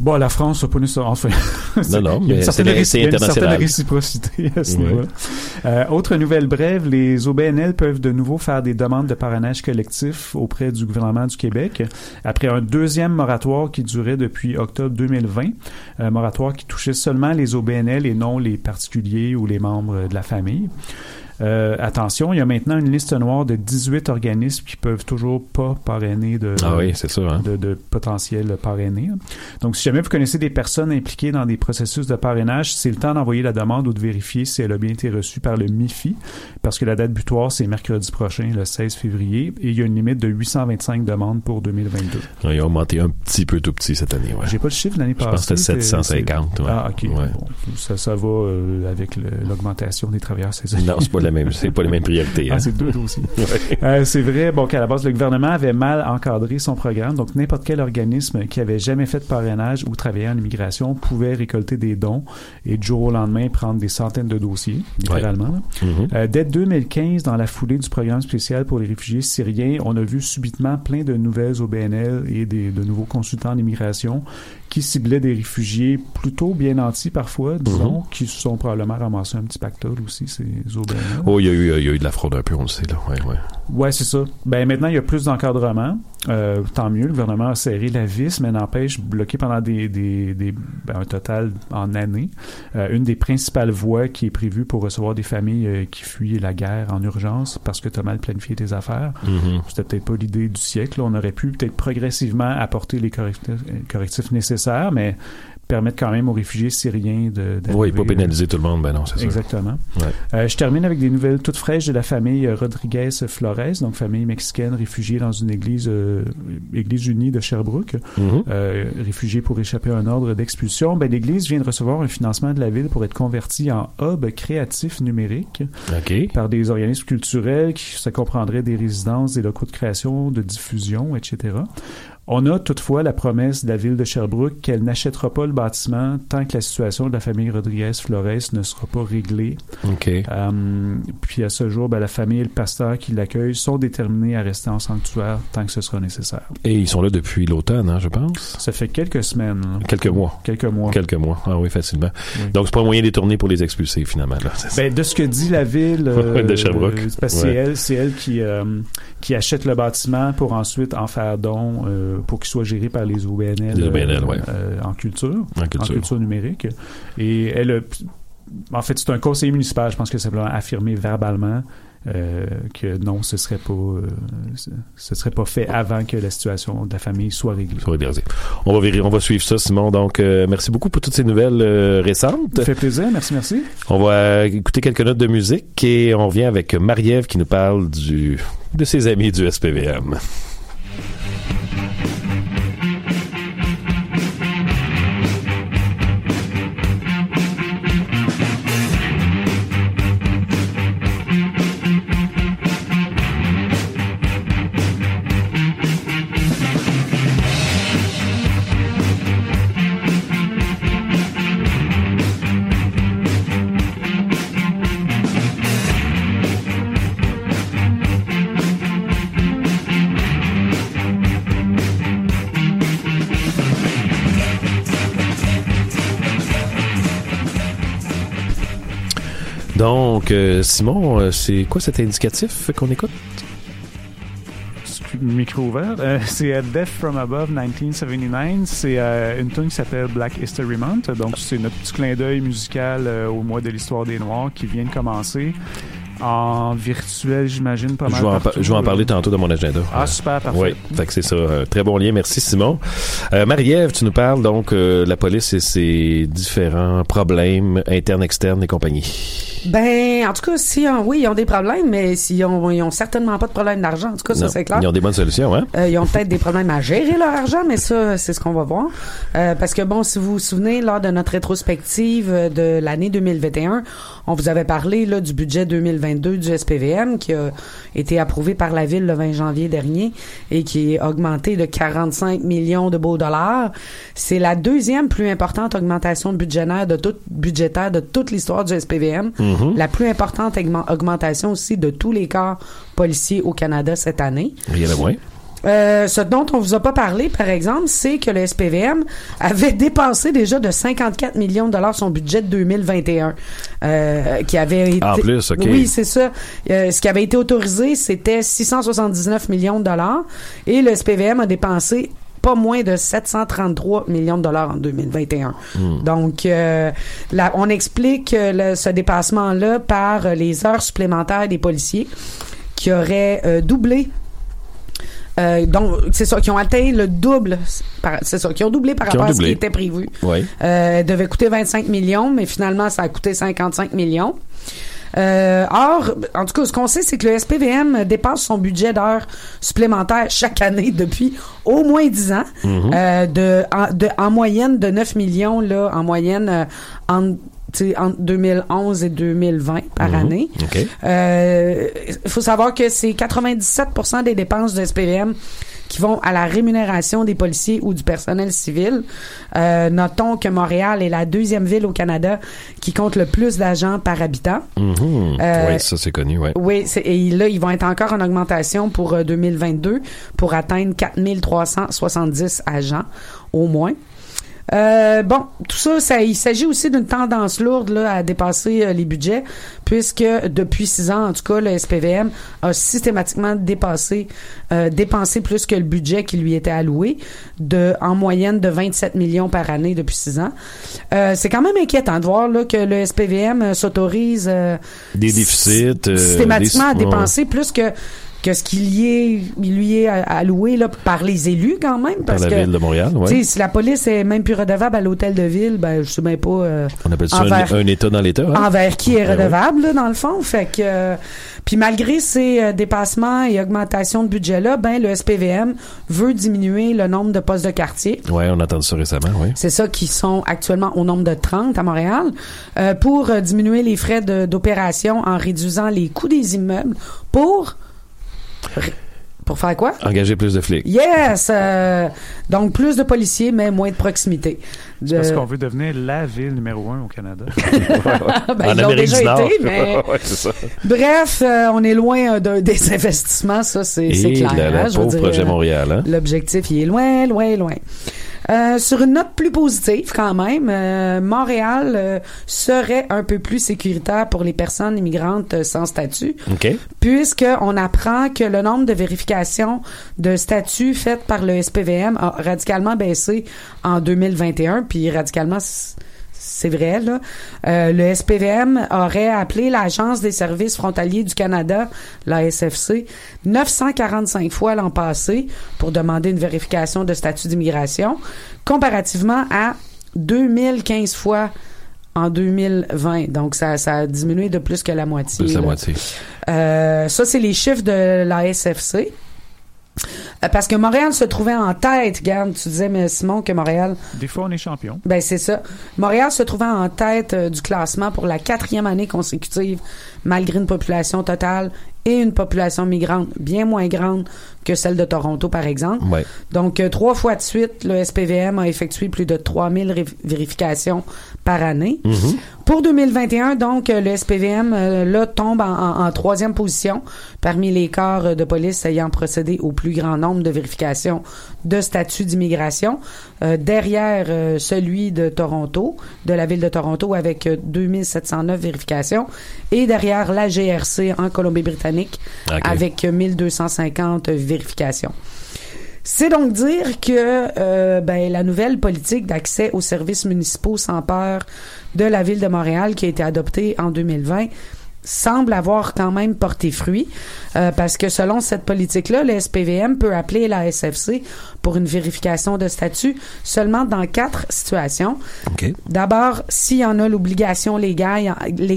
Bon, la France n'a pas nécessairement... Enfin, non, il y a mais c'est une international. certaine réciprocité à ce niveau-là. Autre nouvelle brève, les OBNL peuvent de nouveau faire des demandes de parrainage collectif auprès du gouvernement du Québec après un deuxième moratoire qui durait depuis octobre 2020. Un moratoire qui touchait seulement les OBNL et non les particuliers ou les membres de la famille. Attention, il y a maintenant une liste noire de 18 organismes qui peuvent toujours pas parrainer de potentiels parrainés. Donc, si jamais vous connaissez des personnes impliquées dans des processus de parrainage, c'est le temps d'envoyer la demande ou de vérifier si elle a bien été reçue par le MIFI, parce que la date butoir, c'est mercredi prochain, le 16 février, et il y a une limite de 825 demandes pour 2022. Ils ont augmenté un petit peu tout petit cette année. Ouais. J'ai pas le chiffre de l'année passée. Je pense que c'était 750. Ouais. Ah, OK. Ouais. Bon, ça va avec l'augmentation des travailleurs saisonniers. Non, c'est pas les mêmes priorités. Hein. Ah, c'est deux aussi. Ouais. C'est vrai, qu'à la base, le gouvernement avait mal encadré son programme. Donc, n'importe quel organisme qui avait jamais fait de parrainage ou travaillé en immigration pouvait récolter des dons et du jour au lendemain prendre des centaines de dossiers, littéralement. Ouais. Dès 2015, dans la foulée du programme spécial pour les réfugiés syriens, on a vu subitement plein de nouvelles OBNL et de nouveaux consultants en immigration qui ciblaient des réfugiés plutôt bien nantis parfois, disons, qui se sont probablement ramassés un petit pactole aussi, ces OBNL. Oh, il y a eu de la fraude un peu, on le sait, là. Ouais, c'est ça. Ben, maintenant, il y a plus d'encadrement. Tant mieux, le gouvernement a serré la vis, mais n'empêche, bloqué pendant un total en années. Une des principales voies qui est prévue pour recevoir des familles qui fuient la guerre en urgence parce que tu as mal planifié tes affaires. C'était peut-être pas l'idée du siècle. Là. On aurait pu peut-être progressivement apporter les correctifs nécessaires, mais permettre quand même aux réfugiés syriens d'arriver. Oui, pas pénaliser tout le monde, ben non, c'est ça. Exactement. Ouais. Je termine avec des nouvelles toutes fraîches de la famille Rodriguez Flores, donc famille mexicaine réfugiée dans une église unie de Sherbrooke, réfugiée pour échapper à un ordre d'expulsion. Ben, l'église vient de recevoir un financement de la ville pour être convertie en hub créatif numérique par des organismes culturels ça comprendrait des résidences, des locaux de création, de diffusion, etc. On a toutefois la promesse de la ville de Sherbrooke qu'elle n'achètera pas le bâtiment tant que la situation de la famille Rodriguez-Flores ne sera pas réglée. Puis à ce jour, la famille et le pasteur qui l'accueillent sont déterminés à rester en sanctuaire tant que ce sera nécessaire. Et ils sont là depuis l'automne, hein, je pense? Ça fait quelques semaines. Là. Quelques mois. Ah oui, facilement. Oui. Donc, c'est pas un moyen détourné pour les expulser, finalement. Là, de ce que dit la ville de Sherbrooke. Parce que c'est elle qui achète le bâtiment pour ensuite en faire don pour qu'il soit géré par les OBNL, en culture numérique. Et elle en fait, c'est un conseiller municipal, je pense que simplement affirmé verbalement que non, ce serait pas fait avant que la situation de la famille soit réglée. On va suivre ça, Simon. Donc, merci beaucoup pour toutes ces nouvelles récentes. Ça fait plaisir, merci. On va écouter quelques notes de musique et on revient avec Marie-Ève qui nous parle de ses amis du SPVM. Donc, Simon, c'est quoi cet indicatif qu'on écoute? Micro ouvert. C'est Death from Above 1979. C'est une tune qui s'appelle Black History Month. Donc, c'est notre petit clin d'œil musical au mois de l'histoire des Noirs qui vient de commencer. En virtuel, j'imagine, pas mal partout. Je vais en parler tantôt dans mon agenda. Ah, super, parfait. Oui, fait que c'est ça. Très bon lien. Merci, Simon. Marie-Ève, tu nous parles donc de la police et ses différents problèmes internes, externes et compagnie. Ben, en tout cas, ils ont des problèmes, mais ils ont certainement pas de problème d'argent. En tout cas, ça, c'est clair. Ils ont des bonnes solutions, hein? Ils ont peut-être des problèmes à gérer leur argent, mais ça, c'est ce qu'on va voir. Parce que bon, si vous vous souvenez, lors de notre rétrospective de l'année 2021, on vous avait parlé, là, du budget 2022 du SPVM qui a été approuvé par la Ville le 20 janvier dernier et qui est augmenté de 45 millions de beaux dollars. C'est la deuxième plus importante augmentation budgétaire de toute l'histoire du SPVM. La plus importante augmentation aussi de tous les corps policiers au Canada cette année. Rien de moins. Ce dont on vous a pas parlé, par exemple, c'est que le SPVM avait dépensé déjà de 54 millions de dollars son budget de 2021, qui avait été... En plus, OK. Oui, c'est ça. Ce qui avait été autorisé, c'était 679 millions de dollars, et le SPVM a dépensé pas moins de 733 millions de dollars en 2021. Donc, on explique ce dépassement-là par les heures supplémentaires des policiers qui auraient doublé. Donc, c'est ça, qui ont atteint le double. C'est ça, qui ont doublé par rapport à ce qui était prévu. Oui. Devait coûter 25 millions, mais finalement, ça a coûté 55 millions. Or, en tout cas, ce qu'on sait, c'est que le SPVM dépasse son budget d'heures supplémentaires chaque année depuis au moins 10 ans, en moyenne de 9 millions, là, en moyenne, entre 2011 et 2020 par année. Okay. Il faut savoir que c'est 97% des dépenses de SPVM qui vont à la rémunération des policiers ou du personnel civil. Notons que Montréal est la deuxième ville au Canada qui compte le plus d'agents par habitant. Oui, ça c'est connu, oui. Oui, et là, ils vont être encore en augmentation pour 2022 pour atteindre 4370 agents au moins. Bon, tout ça, il s'agit aussi d'une tendance lourde là à dépasser les budgets, puisque depuis 6 ans, en tout cas, le SPVM a systématiquement dépensé plus que le budget qui lui était alloué, en moyenne de 27 millions par année depuis 6 ans. C'est quand même inquiétant de voir là que le SPVM s'autorise des déficits systématiquement à dépenser plus que ce qu'il lui est alloué là par les élus quand même, parce par la ville de Montréal, oui. Si la police est même plus redevable à l'hôtel de ville, ben je sais même pas. On appelle ça un État dans l'État. Hein? Envers qui est redevable là, dans le fond, fait que puis malgré ces dépassements et augmentations de budget là, ben le SPVM veut diminuer le nombre de postes de quartier. Ouais, on a entendu ça récemment, oui. C'est ça, qui sont actuellement au nombre de 30 à Montréal, pour diminuer les frais d'opération en réduisant les coûts des immeubles pour faire quoi? Engager plus de flics. Yes! Donc, plus de policiers, mais moins de proximité. C'est parce qu'on veut devenir la ville numéro 1 au Canada. Ben, en ils l'ont Amérique déjà du Nord. été, mais... Ouais, c'est ça. Bref, on est loin des investissements, ça, c'est clair. Le pauvre projet Montréal. Hein? L'objectif, il est loin, loin, loin. Sur une note plus positive quand même, Montréal serait un peu plus sécuritaire pour les personnes immigrantes sans statut, puisqu'on apprend que le nombre de vérifications de statut faites par le SPVM a radicalement baissé en 2021, puis radicalement... C'est vrai, là. Le SPVM aurait appelé l'Agence des services frontaliers du Canada, la SFC, 945 fois l'an passé pour demander une vérification de statut d'immigration, comparativement à 2015 fois en 2020. Donc, ça a diminué de plus que la moitié. Plus la moitié. Ça, c'est les chiffres de la SFC. Parce que Montréal se trouvait en tête. Regarde, tu disais, mais Simon, que Montréal... Des fois, on est champion. Ben, c'est ça. Montréal se trouvait en tête du classement pour la 4e année consécutive, malgré une population totale et une population migrante bien moins grande que celle de Toronto, par exemple. Ouais. Donc, 3 fois de suite, le SPVM a effectué plus de 3000 vérifications par année. Mm-hmm. Pour 2021, donc, le SPVM, là, tombe en 3e position parmi les corps de police ayant procédé au plus grand nombre de vérifications de statut d'immigration, derrière celui de Toronto, de la ville de Toronto, avec 2709 vérifications, et derrière la GRC en Colombie-Britannique, avec 1250 vérifications. C'est donc dire que la nouvelle politique d'accès aux services municipaux sans peur de la Ville de Montréal, qui a été adoptée en 2020, semble avoir quand même porté fruit, parce que selon cette politique-là, le SPVM peut appeler la SFC pour une vérification de statut seulement dans 4 situations. Okay. D'abord, s'il y en a l'obligation légale,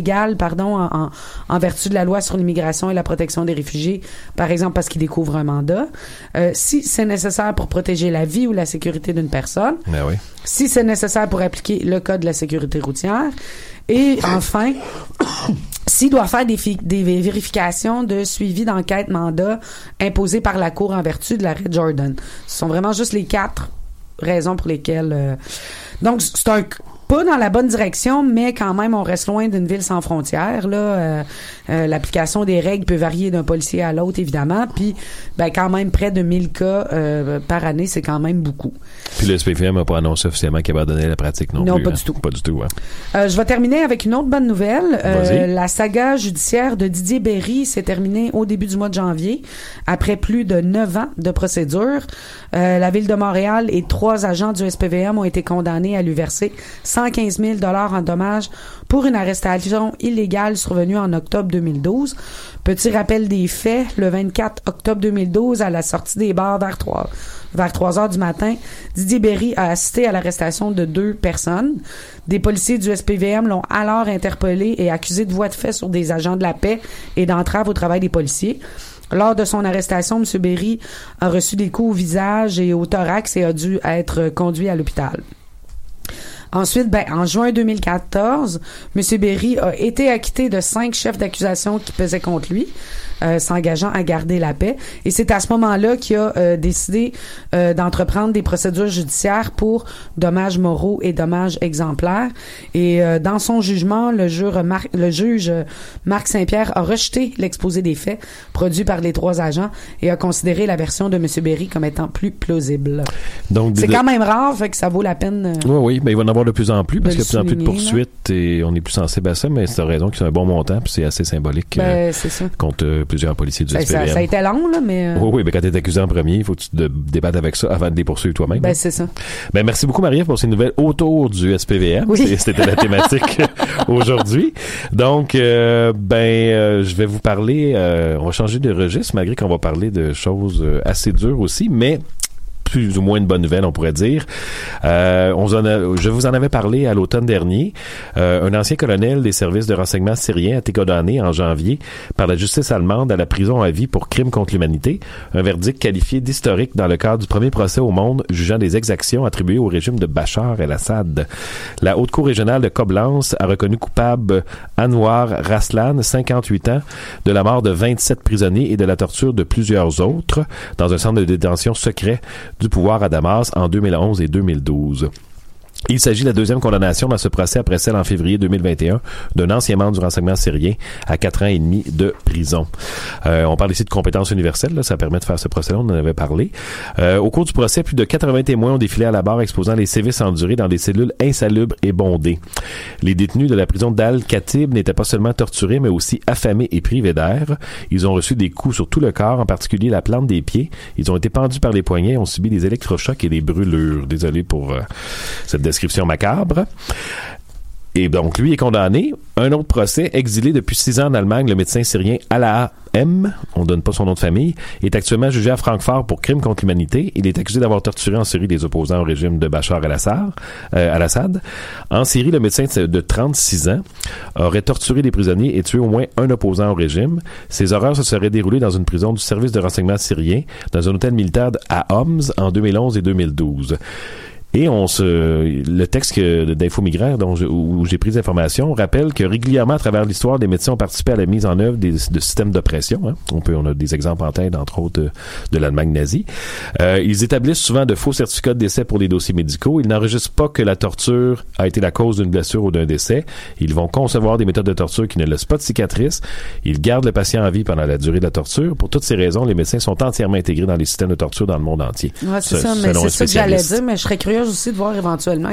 en vertu de la loi sur l'immigration et la protection des réfugiés, par exemple parce qu'ils découvrent un mandat, si c'est nécessaire pour protéger la vie ou la sécurité d'une personne, si c'est nécessaire pour appliquer le code de la sécurité routière, et enfin, s'il doit faire des vérifications de suivi d'enquête mandat imposées par la Cour en vertu de l'arrêt Jordan. Ce sont vraiment juste les 4 raisons pour lesquelles... Donc, pas dans la bonne direction, mais quand même, on reste loin d'une ville sans frontières. Là, l'application des règles peut varier d'un policier à l'autre, évidemment. Puis, ben, quand même, près de 1000 cas par année, c'est quand même beaucoup. Puis le SPVM n'a pas annoncé officiellement qu'il abandonnait la pratique non plus. Non, pas du tout. Pas du tout, ouais. Je vais terminer avec une autre bonne nouvelle. Vas-y. La saga judiciaire de Didier Berry s'est terminée au début du mois de janvier, après plus de 9 ans de procédure. La Ville de Montréal et 3 agents du SPVM ont été condamnés à lui verser 115 000 $ en dommages pour une arrestation illégale survenue en octobre 2012. Petit rappel des faits, le 24 octobre 2012, à la sortie des bars vers 3 heures du matin, Didier Berry a assisté à l'arrestation de 2 personnes. Des policiers du SPVM l'ont alors interpellé et accusé de voies de fait sur des agents de la paix et d'entrave au travail des policiers. Lors de son arrestation, M. Berry a reçu des coups au visage et au thorax et a dû être conduit à l'hôpital. Ensuite, en juin 2014, M. Berry a été acquitté de 5 chefs d'accusation qui pesaient contre lui, s'engageant à garder la paix. Et c'est à ce moment-là qu'il a décidé d'entreprendre des procédures judiciaires pour dommages moraux et dommages exemplaires. Et dans son jugement, le juge Marc Saint-Pierre a rejeté l'exposé des faits produit par les 3 agents et a considéré la version de M. Berry comme étant plus plausible. Donc, c'est quand même rare, fait que ça vaut la peine. Oui, mais il va en avoir de plus en plus parce qu'il y a de plus en plus de poursuites là. Et on est plus sensible à ça, mais c'est raison que c'est un bon montant puis c'est assez symbolique c'est ça. contre plusieurs policiers du SPVM. Ça a été long, là, mais... Oui, mais quand tu es accusé en premier, il faut que tu te débattes avec ça avant de les poursuivre toi-même. C'est ça. Merci beaucoup, Marie-Ève, pour ces nouvelles autour du SPVM. Oui. C'était la thématique aujourd'hui. Donc, je vais vous parler... on va changer de registre, malgré qu'on va parler de choses assez dures aussi, mais... plus ou moins une bonne nouvelle, on pourrait dire. Je vous en avais parlé à l'automne dernier. Un ancien colonel des services de renseignement syriens a été condamné en janvier par la justice allemande à la prison à vie pour crime contre l'humanité. Un verdict qualifié d'historique dans le cadre du premier procès au monde jugeant des exactions attribuées au régime de Bachar el-Assad. La Haute Cour régionale de Koblenz a reconnu coupable Anwar Raslan, 58 ans, de la mort de 27 prisonniers et de la torture de plusieurs autres dans un centre de détention secret du pouvoir à Damas en 2011 et 2012. Il s'agit de la deuxième condamnation dans ce procès après celle en février 2021 d'un ancien membre du renseignement syrien à 4 ans et demi de prison. On parle ici de compétences universelles, là, ça permet de faire ce procès-là, on en avait parlé. Au cours du procès, plus de 80 témoins ont défilé à la barre exposant les sévices endurés dans des cellules insalubres et bondées. Les détenus de la prison d'Al-Khatib n'étaient pas seulement torturés, mais aussi affamés et privés d'air. Ils ont reçu des coups sur tout le corps, en particulier la plante des pieds. Ils ont été pendus par les poignets, ont subi des électrochocs et des brûlures. Désolé pour cette description macabre. Et donc, lui est condamné. Un autre procès, exilé depuis 6 ans en Allemagne, le médecin syrien Alaa M, on donne pas son nom de famille, est actuellement jugé à Francfort pour crime contre l'humanité. Il est accusé d'avoir torturé en Syrie des opposants au régime de Bachar el-Assad. En Syrie, le médecin de 36 ans aurait torturé des prisonniers et tué au moins un opposant au régime. Ces horreurs se seraient déroulées dans une prison du service de renseignement syrien, dans un hôtel militaire à Homs en 2011 et 2012. Et le texte d'Info Migraire où j'ai pris des informations rappelle que régulièrement à travers l'histoire, des médecins ont participé à la mise en œuvre de systèmes d'oppression. Hein. On a des exemples en tête, entre autres, de l'Allemagne nazie. Ils établissent souvent de faux certificats de décès pour les dossiers médicaux. Ils n'enregistrent pas que la torture a été la cause d'une blessure ou d'un décès. Ils vont concevoir des méthodes de torture qui ne laissent pas de cicatrices. Ils gardent le patient en vie pendant la durée de la torture. Pour toutes ces raisons, les médecins sont entièrement intégrés dans les systèmes de torture dans le monde entier. Ouais, c'est ça, mais c'est ça que j'allais dire, mais je serais curieuse aussi de voir éventuellement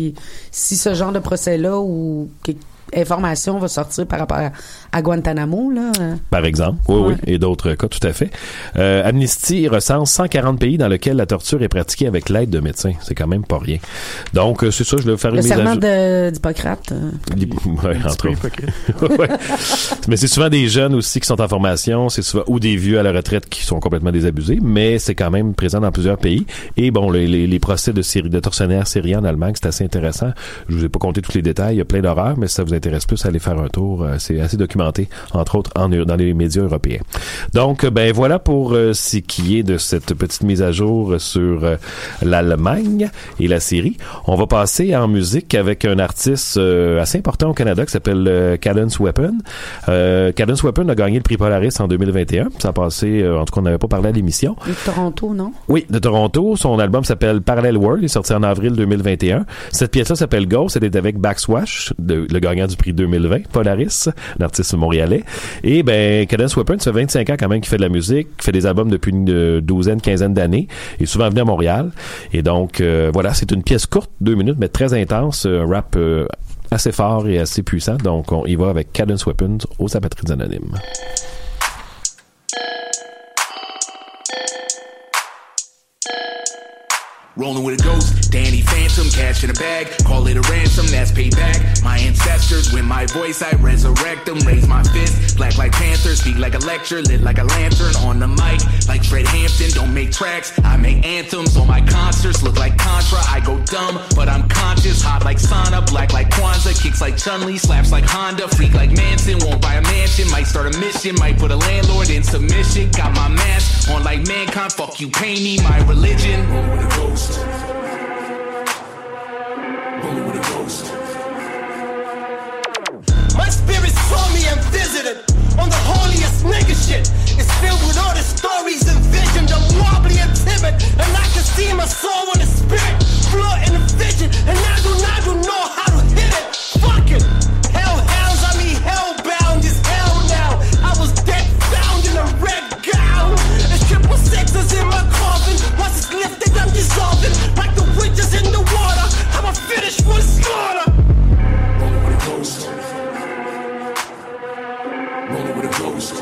si ce genre de procès-là ou information va sortir par rapport à Guantanamo, là. Par exemple. Oui, et d'autres cas, tout à fait. Amnesty recense 140 pays dans lesquels la torture est pratiquée avec l'aide de médecins. C'est quand même pas rien. Donc, c'est ça, je vais faire une mise à jour. Le serment d'Hippocrate. Oui, entre autres. Ouais. Mais c'est souvent des jeunes aussi qui sont en formation, c'est souvent ou des vieux à la retraite qui sont complètement désabusés, mais c'est quand même présent dans plusieurs pays. Et bon, les procès de tortionnaires syriens en Allemagne, c'est assez intéressant. Je vous ai pas compté tous les détails, il y a plein d'horreurs, mais si ça vous intéresse plus, allez faire un tour. C'est assez documenté alimenté, entre autres, dans les médias européens. Donc, ben voilà pour ce qui est de cette petite mise à jour sur l'Allemagne et la Syrie. On va passer en musique avec un artiste assez important au Canada qui s'appelle Cadence Weapon. Cadence Weapon a gagné le prix Polaris en 2021. Ça a passé, en tout cas, on n'avait pas parlé à l'émission. De Toronto, non? Oui, de Toronto. Son album s'appelle Parallel World. Il est sorti en avril 2021. Cette pièce-là s'appelle Ghost. Elle est avec Backswash, le gagnant du prix 2020, Polaris, un artiste montréalais. Et ben, Cadence Weapon, ça fait 25 ans quand même qu'il fait de la musique, qu'il fait des albums depuis une douzaine, quinzaine d'années. Il est souvent venu à Montréal. Et donc, voilà, c'est une pièce courte, 2 minutes, mais très intense, un rap assez fort et assez puissant. Donc, on y va avec Cadence Weapons aux Apatrides Anonymes. Rolling with a ghost, Danny Phantom, cash in a bag, call it a ransom, that's payback. My ancestors, with my voice I resurrect them, raise my fist, black like Panther, speak like a lecture, lit like a lantern on the mic, like Fred Hampton, don't make tracks, I make anthems, on my concerts, look like Contra, I go dumb, but I'm conscious, hot like sauna, black like Kwanzaa, kicks like Chun-Li, slaps like Honda, freak like Manson, won't buy a mansion, might start a mission, might put a landlord in submission, got my mask on like Mankind, fuck you, pay me, my religion, roll with a ghost. Rolling with a ghost. My spirit saw me and visited on the holiest nigga shit. It's filled with all the stories and visions. I'm wobbly and timid, and I can see my soul in the spirit, floor in the vision, and I do know how to hit it. Fuck it, hellhounds, I mean hellbound is hell now. I was dead found in a red gown. There's 666s in my coffin. Once it's lifted, I'm dissolving like the witches in the water. I'ma finish for the slaughter. Rolling with a ghost. Rolling with a ghost.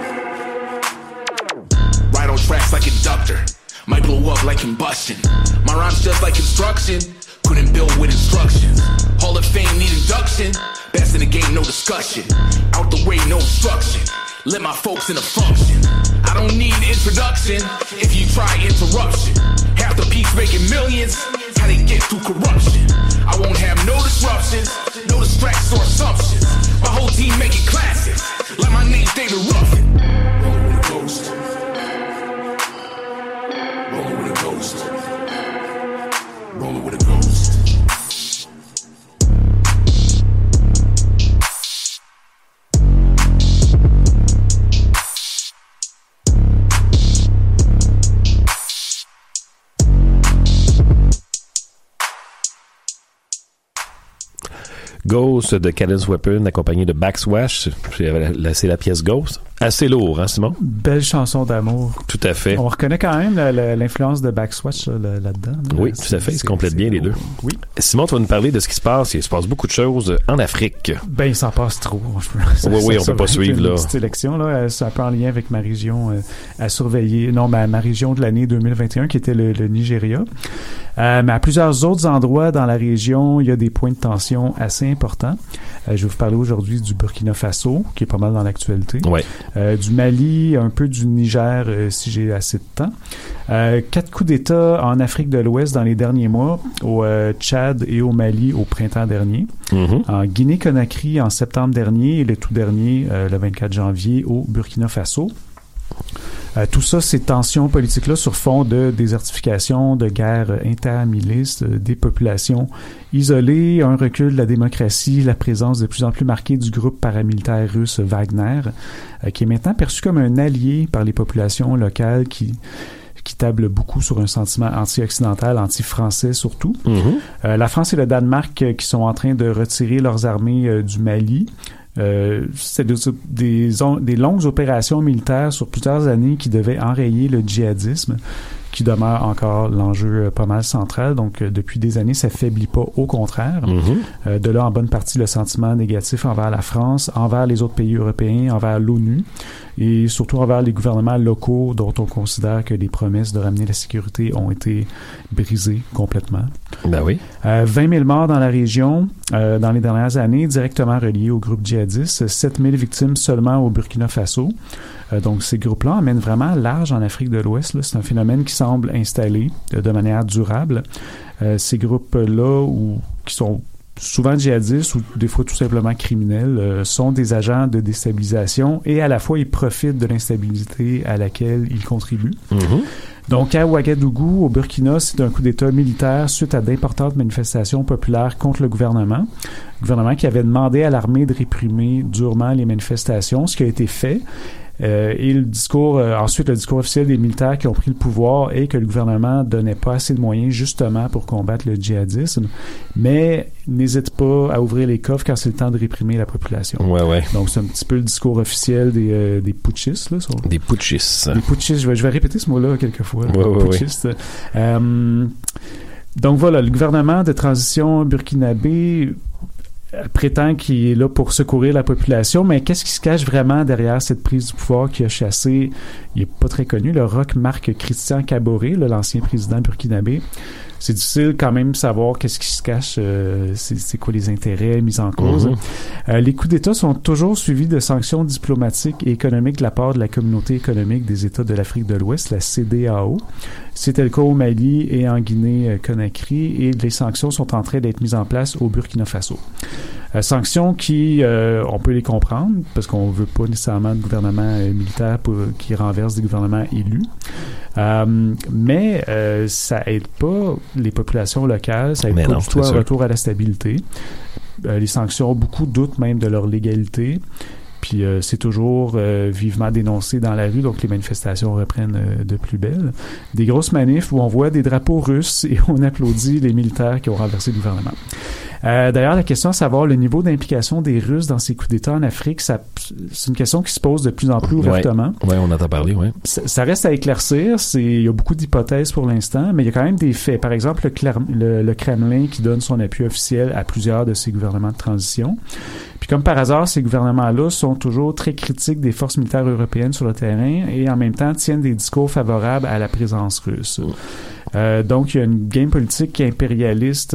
Right on tracks like inductor. Might blow up like combustion. My rhymes just like construction. Couldn't build with instructions. Hall of Fame need induction. Best in the game, no discussion. Out the way, no obstruction. Let my folks in a function. I don't need introduction. If you try interruption, half the piece making millions. How they get through corruption? I won't have no disruptions, no distracts or assumptions. My whole team making classics. Like my name's David Ruffin. Rolling with a ghost. Rolling with a ghost. Rolling with a ghost. Ghost de Cadence Weapon accompagné de Backswash. C'est la pièce Ghost. Assez lourd, hein, Simon? Belle chanson d'amour. Tout à fait. On reconnaît quand même l'influence de Backswash là-dedans. Oui, tout à fait. Ils se complètent bien les deux. Oui. Simon, tu vas nous parler de ce qui se passe. Il se passe beaucoup de choses en Afrique. Ben, il s'en passe trop. Oui, on peut pas suivre, là. Cette élection, là, c'est un peu en lien avec ma région à surveiller. Non, ma région de l'année 2021, qui était le Nigeria. Mais à plusieurs autres endroits dans la région, il y a des points de tension assez importants. Je vais vous parler aujourd'hui du Burkina Faso, qui est pas mal dans l'actualité. Ouais. Du Mali, un peu du Niger, si j'ai assez de temps. 4 coups d'État en Afrique de l'Ouest dans les derniers mois, au Tchad et au Mali au printemps dernier. Mm-hmm. En Guinée-Conakry en septembre dernier et le tout dernier, le 24 janvier, au Burkina Faso. Tout ça, ces tensions politiques-là sur fond de désertification, de guerre intermilice, des populations isolées, un recul de la démocratie, la présence de plus en plus marquée du groupe paramilitaire russe Wagner, qui est maintenant perçu comme un allié par les populations locales qui table beaucoup sur un sentiment anti-occidental, anti-français surtout. Mm-hmm. La France et le Danemark qui sont en train de retirer leurs armées du Mali. C'est des longues opérations militaires sur plusieurs années qui devaient enrayer le djihadisme, qui demeure encore l'enjeu pas mal central. Donc, depuis des années, ça faiblit pas, au contraire. Mm-hmm. De là, en bonne partie, le sentiment négatif envers la France, envers les autres pays européens, envers l'ONU et surtout envers les gouvernements locaux dont on considère que les promesses de ramener la sécurité ont été brisées complètement. Ben oui. 20 000 morts dans la région dans les dernières années, directement reliés au groupe djihadiste. 7 000 victimes seulement au Burkina Faso. Donc, ces groupes-là emmènent vraiment large en Afrique de l'Ouest. Là. C'est un phénomène qui semble installé de manière durable. Ces groupes-là, qui sont souvent djihadistes ou des fois tout simplement criminels, sont des agents de déstabilisation et à la fois ils profitent de l'instabilité à laquelle ils contribuent. Donc, à Ouagadougou, au Burkina, c'est un coup d'État militaire suite à d'importantes manifestations populaires contre le gouvernement. Le gouvernement qui avait demandé à l'armée de réprimer durement les manifestations, ce qui a été fait. Et le discours, ensuite le discours officiel des militaires qui ont pris le pouvoir est que le gouvernement donnait pas assez de moyens justement pour combattre le djihadisme, mais n'hésite pas à ouvrir les coffres quand c'est le temps de réprimer la population. Ouais. Donc c'est un petit peu le discours officiel des putschistes. Là, Des putschistes. Des putschistes, je vais répéter ce mot-là quelques fois. Putschistes. Donc voilà, le gouvernement de transition burkinabé prétend qu'il est là pour secourir la population, mais qu'est-ce qui se cache vraiment derrière cette prise du pouvoir qui a chassé, il est pas très connu, le roch Marc Christian Kaboré, l'ancien président burkinabé. C'est difficile quand même de savoir qu'est-ce qui se cache, c'est quoi les intérêts mis en cause. Les coups d'État sont toujours suivis de sanctions diplomatiques et économiques de la part de la Communauté économique des États de l'Afrique de l'Ouest, la CEDEAO. C'était le cas au Mali et en Guinée-Conakry, et les sanctions sont en train d'être mises en place au Burkina Faso. Sanctions qui, on peut les comprendre, parce qu'on veut pas nécessairement de gouvernement militaire qui renverse des gouvernements élus. Mais ça aide pas les populations locales, ça aide pas du tout un retour à la stabilité. Les sanctions, beaucoup doutent même de leur légalité. Puis c'est toujours vivement dénoncé dans la rue, donc les manifestations reprennent de plus belle. Des grosses manifs où on voit des drapeaux russes et on applaudit les militaires qui ont renversé le gouvernement. D'ailleurs, la question à savoir le niveau d'implication des Russes dans ces coups d'État en Afrique, c'est une question qui se pose de plus en plus ouvertement. Oui, on entend parler, oui. Ça reste à éclaircir. Il y a beaucoup d'hypothèses pour l'instant, mais il y a quand même des faits. Par exemple, le Kremlin qui donne son appui officiel à plusieurs de ces gouvernements de transition. Puis comme par hasard, ces gouvernements-là sont toujours très critiques des forces militaires européennes sur le terrain et en même temps tiennent des discours favorables à la présence russe. Donc, il y a une game politique impérialiste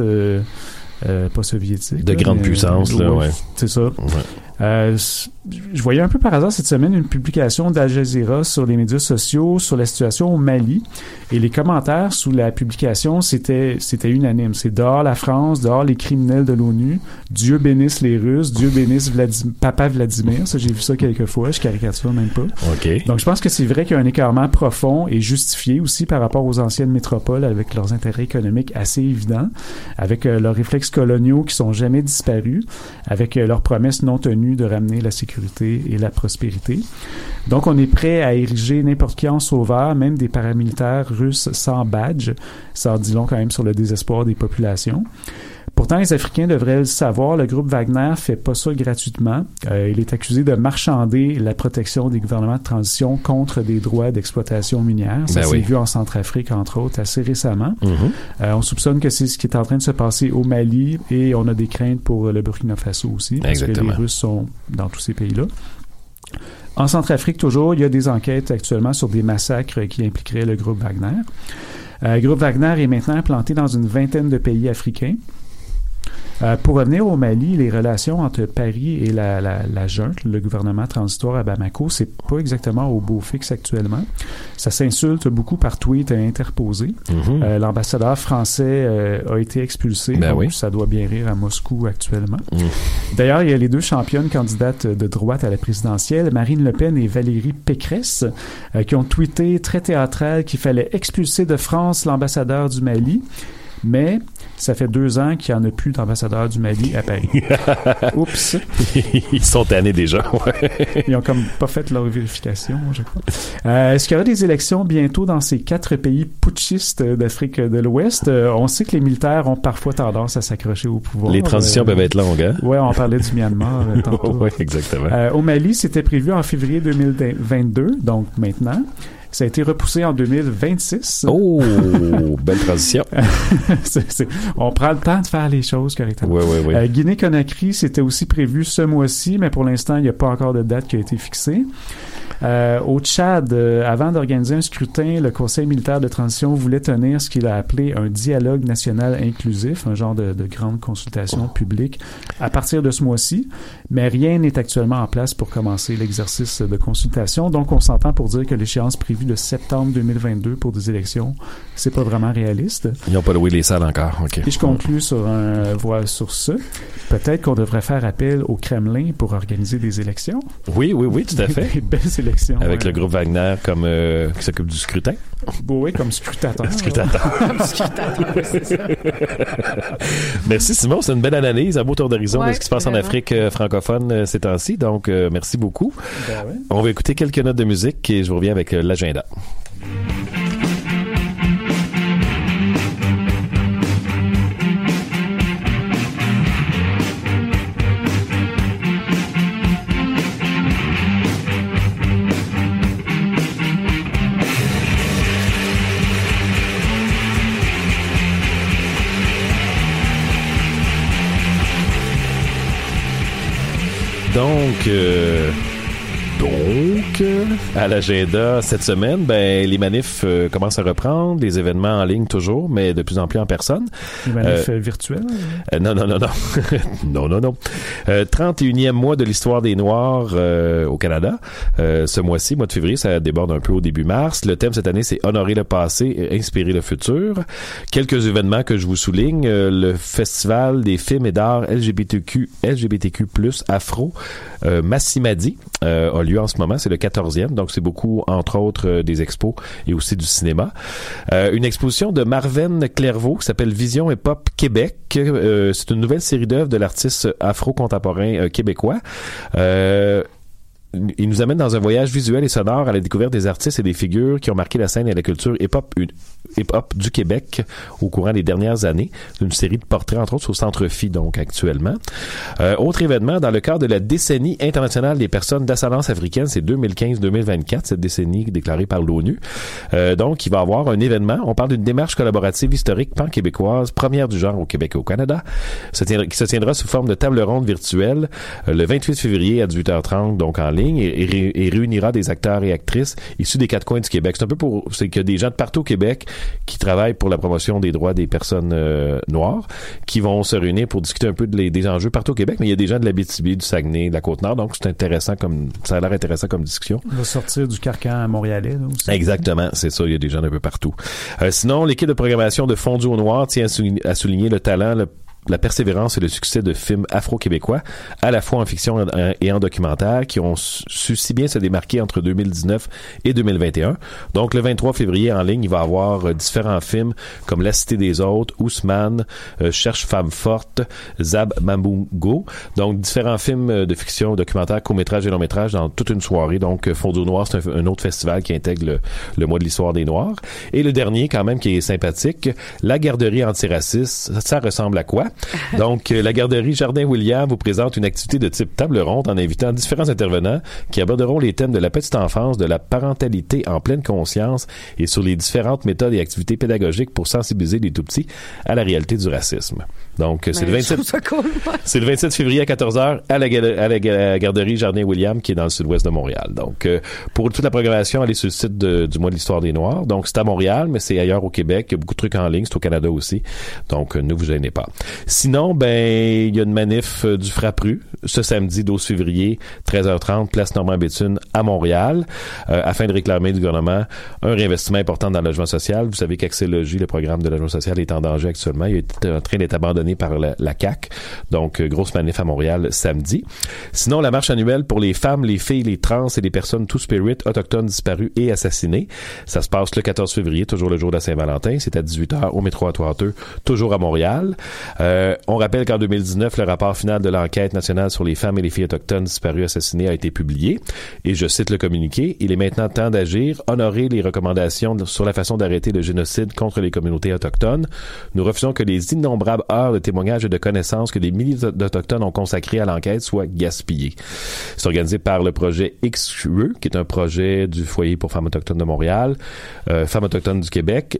pas soviétique. De grande puissance, là, ouais. C'est ça. Ouais. Je voyais un peu par hasard cette semaine une publication d'Al Jazeera sur les médias sociaux sur la situation au Mali, et les commentaires sous la publication, c'était unanime. C'est dehors la France, dehors les criminels de l'ONU, Dieu bénisse les Russes, Dieu bénisse Papa Vladimir. Ça, j'ai vu ça quelques fois, je caricature même pas. OK. Donc, je pense que c'est vrai qu'il y a un écartement profond et justifié aussi par rapport aux anciennes métropoles avec leurs intérêts économiques assez évidents, avec leurs réflexes coloniaux qui sont jamais disparus, avec leurs promesses non tenues de ramener la sécurité et la prospérité. Donc, on est prêt à ériger n'importe qui en sauveur, même des paramilitaires russes sans badge. Ça en dit long quand même sur le désespoir des populations. Pourtant, les Africains devraient le savoir, le groupe Wagner fait pas ça gratuitement. Il est accusé de marchander la protection des gouvernements de transition contre des droits d'exploitation minière. Ça s'est vu en Centrafrique, entre autres, assez récemment. On soupçonne que c'est ce qui est en train de se passer au Mali, et on a des craintes pour le Burkina Faso aussi, parce que les Russes sont dans tous ces pays-là. En Centrafrique, toujours, il y a des enquêtes actuellement sur des massacres qui impliqueraient le groupe Wagner. Le groupe Wagner est maintenant implanté dans une vingtaine de pays africains. Pour revenir au Mali, les relations entre Paris et la junte, le gouvernement transitoire à Bamako, c'est pas exactement au beau fixe actuellement. Ça s'insulte beaucoup par tweet interposé. L'ambassadeur français a été expulsé. Donc ça doit bien rire à Moscou actuellement. D'ailleurs, il y a les deux championnes candidates de droite à la présidentielle, Marine Le Pen et Valérie Pécresse, qui ont tweeté très théâtral qu'il fallait expulser de France l'ambassadeur du Mali. Mais ça fait 2 ans qu'il n'y en a plus d'ambassadeur du Mali à Paris. Oups. Ils sont tannés déjà. Ils ont comme pas fait leur vérification, je crois. Est-ce qu'il y aura des élections bientôt dans ces 4 pays putschistes d'Afrique de l'Ouest? On sait que les militaires ont parfois tendance à s'accrocher au pouvoir. Les transitions peuvent être longues, hein? Oui, on parlait du Myanmar tantôt. Oui, exactement. Au Mali, c'était prévu en février 2022, donc maintenant. Ça a été repoussé en 2026. Oh, belle transition. On prend le temps de faire les choses correctement. Oui. Guinée-Conakry, c'était aussi prévu ce mois-ci, mais pour l'instant, il n'y a pas encore de date qui a été fixée. Au Tchad, avant d'organiser un scrutin, le Conseil militaire de transition voulait tenir ce qu'il a appelé un dialogue national inclusif, un genre de grande consultation publique à partir de ce mois-ci, mais rien n'est actuellement en place pour commencer l'exercice de consultation. Donc, on s'entend pour dire que l'échéance prévue de septembre 2022 pour des élections, c'est pas vraiment réaliste. Ils n'ont pas loué les salles encore. OK. Et je conclue sur sur ce. Peut-être qu'on devrait faire appel au Kremlin pour organiser des élections. Oui, tout à fait. Des belles élections. Avec le groupe Wagner comme qui s'occupe du scrutin. Oui, comme scrutateur. C'est ça. Merci Simon, c'est une belle analyse, un beau tour d'horizon de ce qui se passe vraiment. en Afrique francophone ces temps-ci. Donc, merci beaucoup. Ben ouais. On va écouter quelques notes de musique et je vous reviens avec l'agenda. Donc, à l'agenda cette semaine, les manifs commencent à reprendre, les événements en ligne toujours, mais de plus en plus en personne. Les manifs virtuels? Non. Non. 31e mois de l'histoire des Noirs au Canada. Ce mois-ci, mois de février, ça déborde un peu au début mars. Le thème cette année, c'est Honorer le passé et inspirer le futur. Quelques événements que je vous souligne. Le Festival des films et d'art LGBTQ+ Afro Massimadi a lieu en ce moment, c'est le 14e, donc c'est beaucoup, entre autres, des expos et aussi du cinéma. Une exposition de Marvène Clairvaux qui s'appelle Vision Hip Hop Québec. C'est une nouvelle série d'œuvres de l'artiste afro-contemporain québécois. Il nous amène dans un voyage visuel et sonore à la découverte des artistes et des figures qui ont marqué la scène et la culture hip-hop du Québec au courant des dernières années. Une série de portraits, entre autres, au Centre Phi, donc, actuellement. Autre événement, dans le cadre de la décennie internationale des personnes d'ascendance africaine, c'est 2015-2024, cette décennie déclarée par l'ONU. Donc, il va y avoir un événement. On parle d'une démarche collaborative historique pan-québécoise, première du genre au Québec et au Canada, qui se tiendra sous forme de table ronde virtuelle le 28 février à 18h30, donc en ligne, et réunira des acteurs et actrices issus des quatre coins du Québec. C'est qu'il y a des gens de partout au Québec qui travaillent pour la promotion des droits des personnes noires, qui vont se réunir pour discuter un peu des enjeux partout au Québec, mais il y a des gens de l'Abitibi, du Saguenay, de la Côte-Nord, donc ça a l'air intéressant comme discussion. On va sortir du carcan montréalais, là, aussi. Exactement, c'est ça, il y a des gens d'un peu partout. Sinon, l'équipe de programmation de Fondu au Noir tient à souligner le talent, la persévérance et le succès de films afro-québécois, à la fois en fiction et en documentaire, qui ont su si bien se démarquer entre 2019 et 2021. Donc, le 23 février, en ligne, il va y avoir différents films comme La Cité des Autres, Ousmane, Cherche Femme Forte, Zab Mambungo. Donc, différents films de fiction, documentaires, courts-métrages et longs-métrages dans toute une soirée. Donc, Fondu au Noir, c'est un autre festival qui intègre le mois de l'histoire des Noirs. Et le dernier, quand même, qui est sympathique, la garderie antiraciste. Ça ressemble à quoi? Donc, la garderie Jardin-William vous présente une activité de type table ronde en invitant différents intervenants qui aborderont les thèmes de la petite enfance, de la parentalité en pleine conscience et sur les différentes méthodes et activités pédagogiques pour sensibiliser les tout-petits à la réalité du racisme. Donc, c'est le 27 février à 14h à la garderie Jardin-William qui est dans le sud-ouest de Montréal. Donc, pour toute la programmation, allez sur le site du mois de l'histoire des Noirs. Donc, c'est à Montréal, mais c'est ailleurs au Québec. Il y a beaucoup de trucs en ligne. C'est au Canada aussi. Donc, ne vous gênez pas. Sinon, il y a une manif du Frappru ce samedi 12 février, 13h30, place Normand-Béthune à Montréal, afin de réclamer du gouvernement un réinvestissement important dans le logement social. Vous savez qu'Accès Logis, le programme de logement social, est en danger actuellement. Il est en train d'être abandonné par la CAQ. Donc, grosse manif à Montréal samedi. Sinon, la marche annuelle pour les femmes, les filles, les trans et les personnes Two-Spirit, autochtones disparues et assassinées. Ça se passe le 14 février, toujours le jour de la Saint-Valentin. C'est à 18h au métro Atwater, toujours à Montréal. On rappelle qu'en 2019, le rapport final de l'enquête nationale sur les femmes et les filles autochtones disparues assassinées a été publié. Et je cite le communiqué, « Il est maintenant temps d'agir, honorer les recommandations sur la façon d'arrêter le génocide contre les communautés autochtones. Nous refusons que les innombrables heures de témoignages et de connaissances que des milliers d'Autochtones ont consacrées à l'enquête soient gaspillées. » C'est organisé par le projet XRE, qui est un projet du Foyer pour femmes autochtones de Montréal, Femmes autochtones du Québec,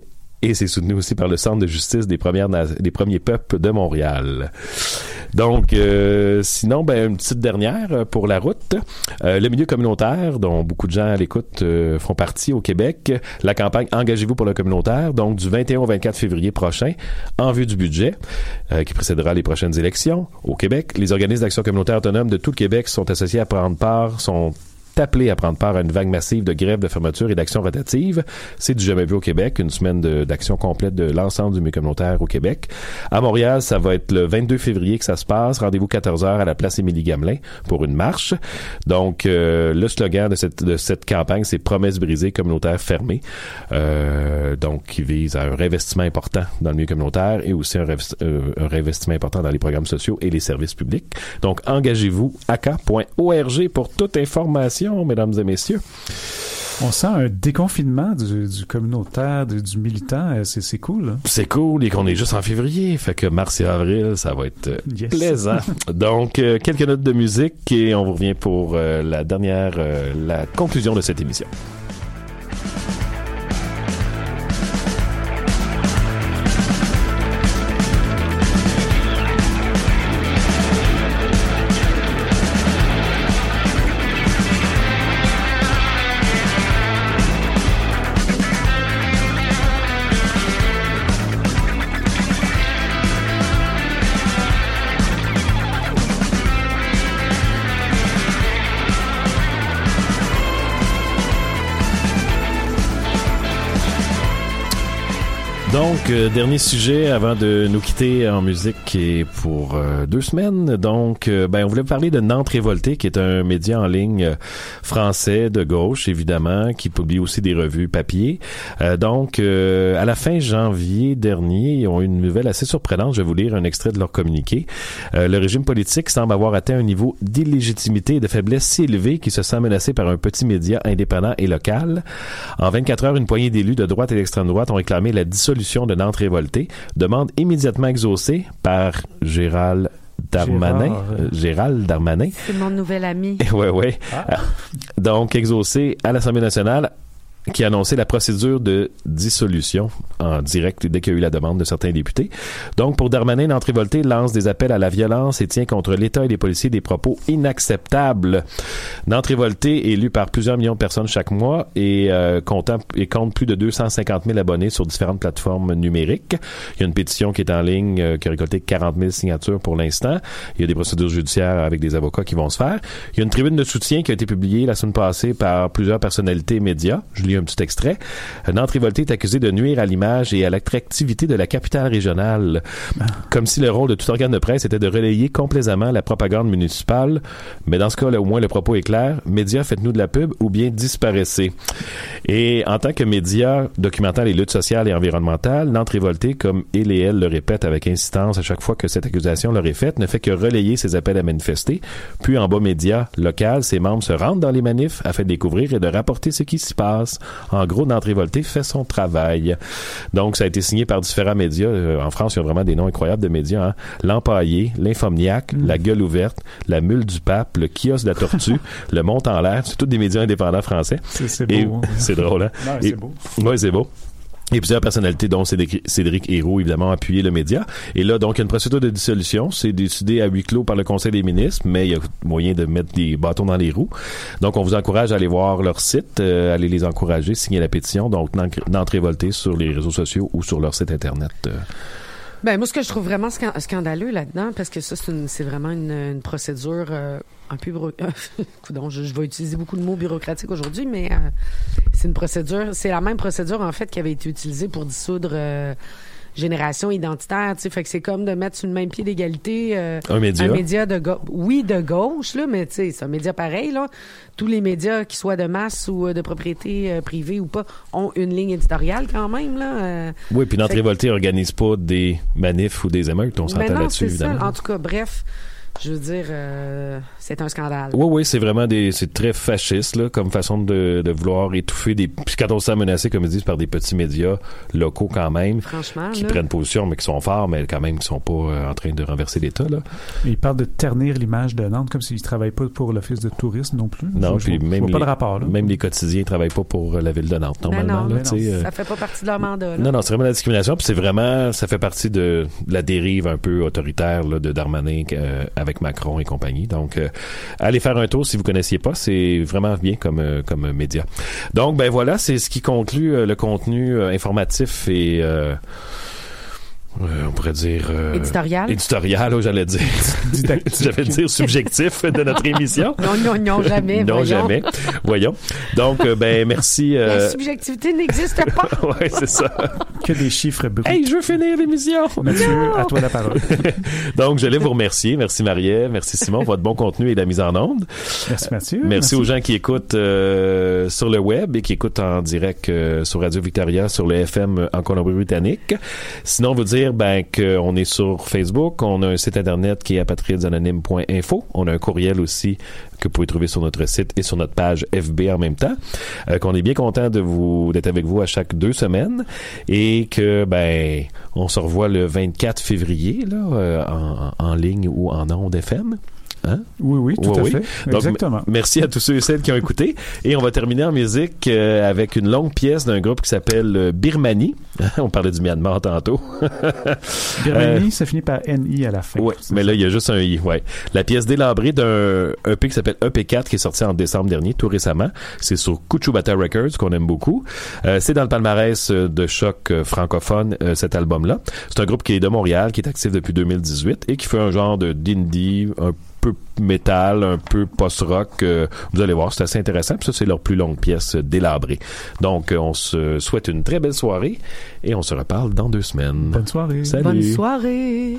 et c'est soutenu aussi par le Centre de justice des premiers peuples de Montréal. Donc, sinon, une petite dernière pour la route. Le milieu communautaire, dont beaucoup de gens à l'écoute font partie au Québec. La campagne Engagez-vous pour le communautaire, donc du 21 au 24 février prochain, en vue du budget, qui précédera les prochaines élections au Québec. Les organismes d'action communautaire autonome de tout le Québec sont associés à prendre part, sont appelés à prendre part à une vague massive de grèves, de fermeture et d'actions rotatives. C'est du jamais vu au Québec, une semaine d'action complète de l'ensemble du milieu communautaire au Québec. À Montréal, ça va être le 22 février que ça se passe. Rendez-vous 14h à la place Émilie-Gamelin pour une marche. Donc, le slogan de cette campagne, c'est « Promesses brisées, communautaire fermé ». Donc, qui vise à un réinvestissement important dans le milieu communautaire et aussi un réinvestissement important dans les programmes sociaux et les services publics. Donc, engagez-vous, aka.org pour toute information, mesdames et messieurs. On sent un déconfinement du communautaire, du militant. C'est cool. Hein? C'est cool et qu'on est juste en février. Fait que mars et avril, ça va être plaisant. Donc, quelques notes de musique et on vous revient pour la conclusion de cette émission. Donc, dernier sujet avant de nous quitter en musique et pour 2 semaines. Donc, on voulait parler de Nantes Révoltée, qui est un média en ligne français de gauche, évidemment, qui publie aussi des revues papier. Donc, à la fin janvier dernier, ils ont eu une nouvelle assez surprenante. Je vais vous lire un extrait de leur communiqué. Le régime politique semble avoir atteint un niveau d'illégitimité et de faiblesse si élevé qu'il se sent menacé par un petit média indépendant et local. En 24 heures, une poignée d'élus de droite et d'extrême droite ont réclamé la dissolution de Nantes Révoltée, demande immédiatement exaucée par Gérald Darmanin. C'est mon nouvel ami. Ouais. Donc, exaucée à l'Assemblée nationale, qui a annoncé la procédure de dissolution en direct dès qu'il y a eu la demande de certains députés. Donc, pour Darmanin, Nantes Révoltée lance des appels à la violence et tient contre l'État et les policiers des propos inacceptables. Nantes Révoltée est lu par plusieurs millions de personnes chaque mois et compte plus de 250 000 abonnés sur différentes plateformes numériques. Il y a une pétition qui est en ligne qui a récolté 40 000 signatures pour l'instant. Il y a des procédures judiciaires avec des avocats qui vont se faire. Il y a une tribune de soutien qui a été publiée la semaine passée par plusieurs personnalités médias. Je lis un petit extrait. Nantes Révoltée est accusé de nuire à l'image et à l'attractivité de la capitale régionale. Comme si le rôle de tout organe de presse était de relayer complaisamment la propagande municipale. Mais dans ce cas, là, au moins, le propos est clair. Médias, faites-nous de la pub ou bien disparaissez. Et en tant que média documentant les luttes sociales et environnementales, Nantes Révoltée, comme il et elle le répètent avec insistance à chaque fois que cette accusation leur est faite, ne fait que relayer ses appels à manifester. Puis, en bas média local, ses membres se rendent dans les manifs afin de découvrir et de rapporter ce qui s'y passe. En gros, Nantes Révoltée fait son travail. Donc, ça a été signé par différents médias. En France, il y a vraiment des noms incroyables de médias. Hein? L'Empaillé, l'Infomniac, La Gueule ouverte, La Mule du Pape, Le Kiosque de la Tortue, Le Monde en l'air. C'est tous des médias indépendants français. C'est beau. Et, c'est drôle, hein? Non, c'est beau. Oui, c'est beau. Et plusieurs personnalités, dont Cédric Hérault, évidemment, ont appuyé le média. Et là, donc, il y a une procédure de dissolution. C'est décidé à huis clos par le Conseil des ministres, mais il y a moyen de mettre des bâtons dans les roues. Donc, on vous encourage à aller voir leur site, aller les encourager, signer la pétition. Donc, Nantes Révoltée sur les réseaux sociaux ou sur leur site Internet. Moi, ce que je trouve vraiment scandaleux là-dedans, parce que ça, c'est vraiment une procédure un peu coudonc, je vais utiliser beaucoup de mots bureaucratiques aujourd'hui, mais c'est la même procédure, en fait, qui avait été utilisée pour dissoudre Génération Identitaire, tu sais, fait que c'est comme de mettre sur le même pied d'égalité un média de gauche, là, mais tu sais, c'est un média pareil, là. Tous les médias, qu'ils soient de masse ou de propriété privée ou pas, ont une ligne éditoriale quand même, là. Oui, puis Nantes Révoltée organise pas des manifs ou des émeutes, on s'entend là-dessus, évidemment. Ça. En tout cas, bref, Je veux dire, c'est un scandale. Oui, c'est vraiment c'est très fasciste, là, comme façon de vouloir étouffer puis quand on se sent menacé, comme ils disent, par des petits médias locaux quand même. Franchement, qui là. prennent position, mais qui sont forts, mais quand même qui sont pas en train de renverser l'État, là. Ils parlent de ternir l'image de Nantes comme s'ils ne travaillent pas pour l'Office de tourisme non plus. Non, je puis vois même pas de rapport, là. même les quotidiens ne travaillent pas pour la ville de Nantes, normalement. non, là, tu sais, ça fait pas partie de leur mandat. Là. Non, c'est vraiment la discrimination, puis ça fait partie de la dérive un peu autoritaire là, de Darmanin avec Macron et compagnie. Donc, allez faire un tour si vous connaissiez pas, c'est vraiment bien comme média. Donc, ben voilà, c'est ce qui conclut le contenu informatif et on pourrait dire éditorial, j'allais dire. J'allais dire subjectif de notre émission. Non, jamais. Non, voyons. jamais. Voyons. Donc, ben merci. La subjectivité n'existe pas. Ouais, c'est ça. Que des chiffres bruts. Hey, je veux finir l'émission. Mathieu, à toi la parole. Donc, je voulais vous remercier. Merci Marie-Ève, merci Simon, votre bon contenu et la mise en onde. Merci Mathieu. Merci aux gens qui écoutent sur le web et qui écoutent en direct sur Radio Victoria, sur le FM en Colombie-Britannique. Sinon, vous dire qu'on est sur Facebook, on a un site internet qui est apatridsanonyme.info, on a un courriel aussi que vous pouvez trouver sur notre site et sur notre page FB en même temps, qu'on est bien content d'être avec vous à chaque 2 semaines et que on se revoit le 24 février là en ligne ou en ondes FM. Hein? Oui, tout à fait. Donc, exactement. Merci à tous ceux et celles qui ont écouté. Et on va terminer en musique avec une longue pièce d'un groupe qui s'appelle Birmanie. On parlait du Myanmar tantôt. Birmanie, ça finit par NI à la fin. Oui, mais là, il y a juste un I. Ouais. La pièce délabrée d'un EP qui s'appelle EP4 qui est sorti en décembre dernier, tout récemment. C'est sur Kuchubata Records, qu'on aime beaucoup. C'est dans le palmarès de choc francophone, cet album-là. C'est un groupe qui est de Montréal, qui est actif depuis 2018 et qui fait un genre d'indie, un peu métal, un peu post-rock. Vous allez voir, c'est assez intéressant. Puis ça, c'est leur plus longue pièce délabrée. Donc, on se souhaite une très belle soirée et on se reparle dans 2 semaines. Bonne soirée. Salut. Bonne soirée.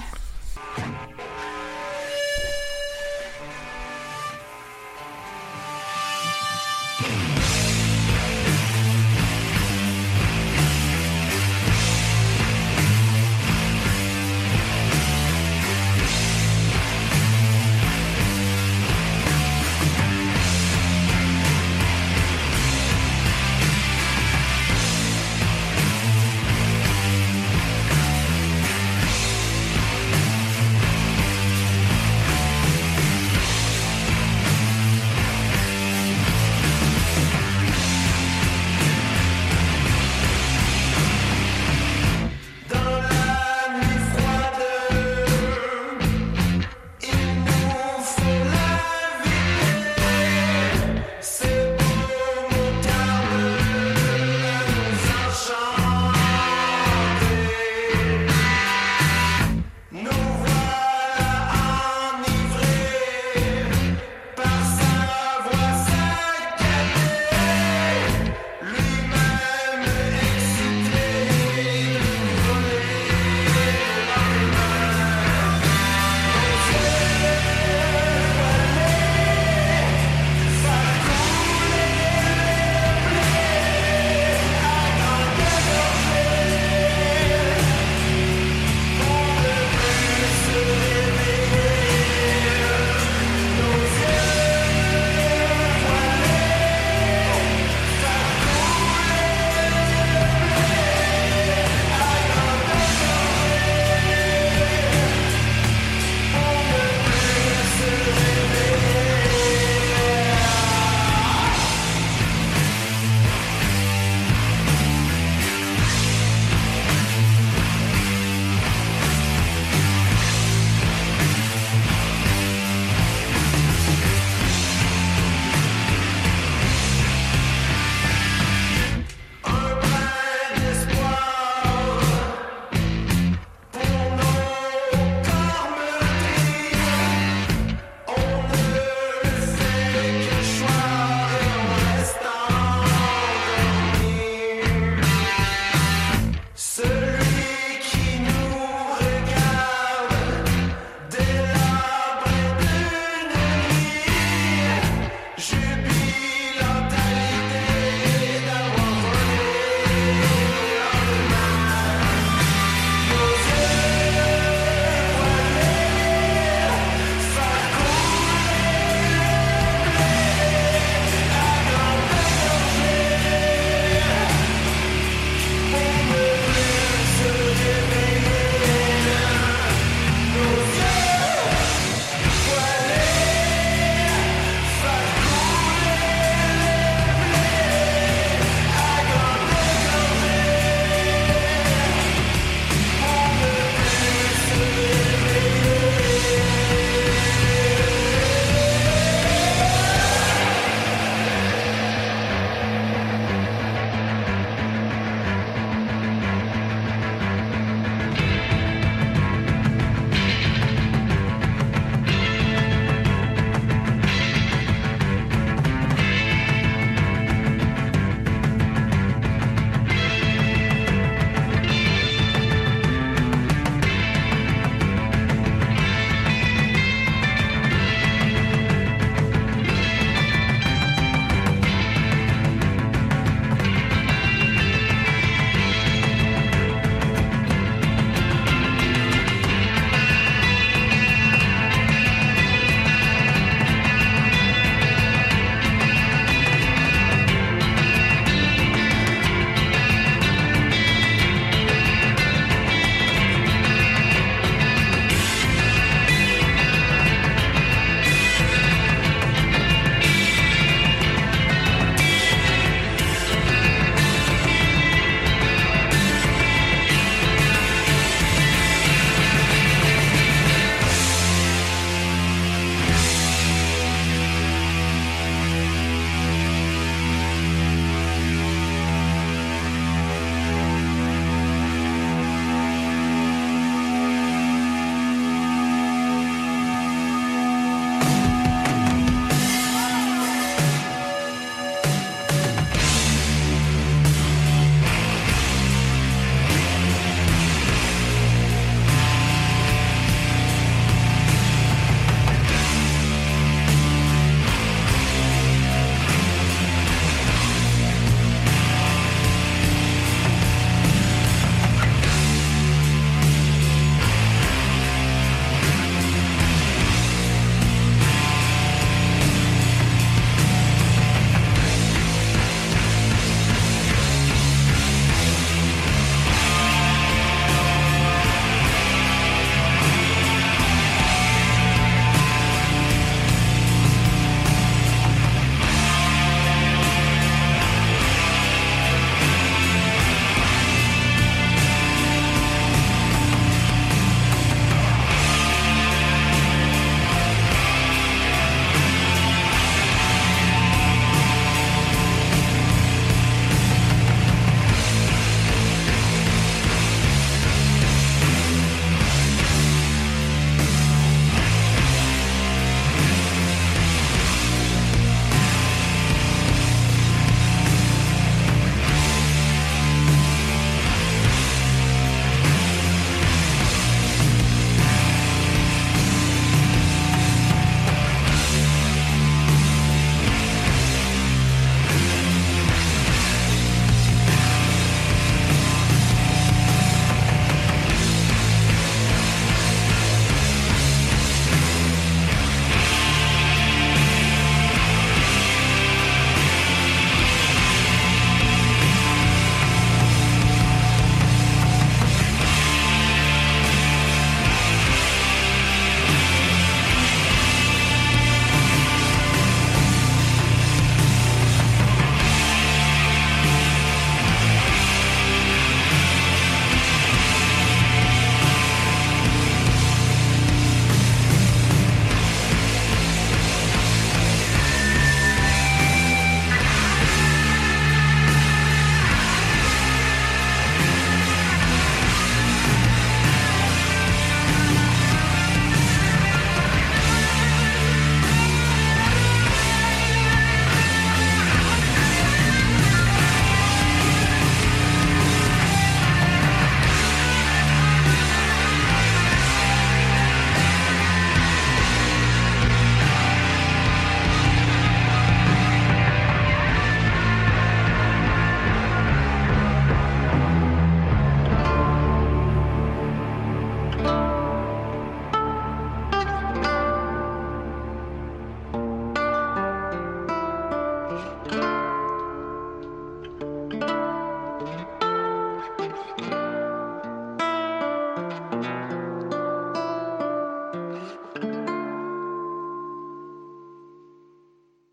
Thank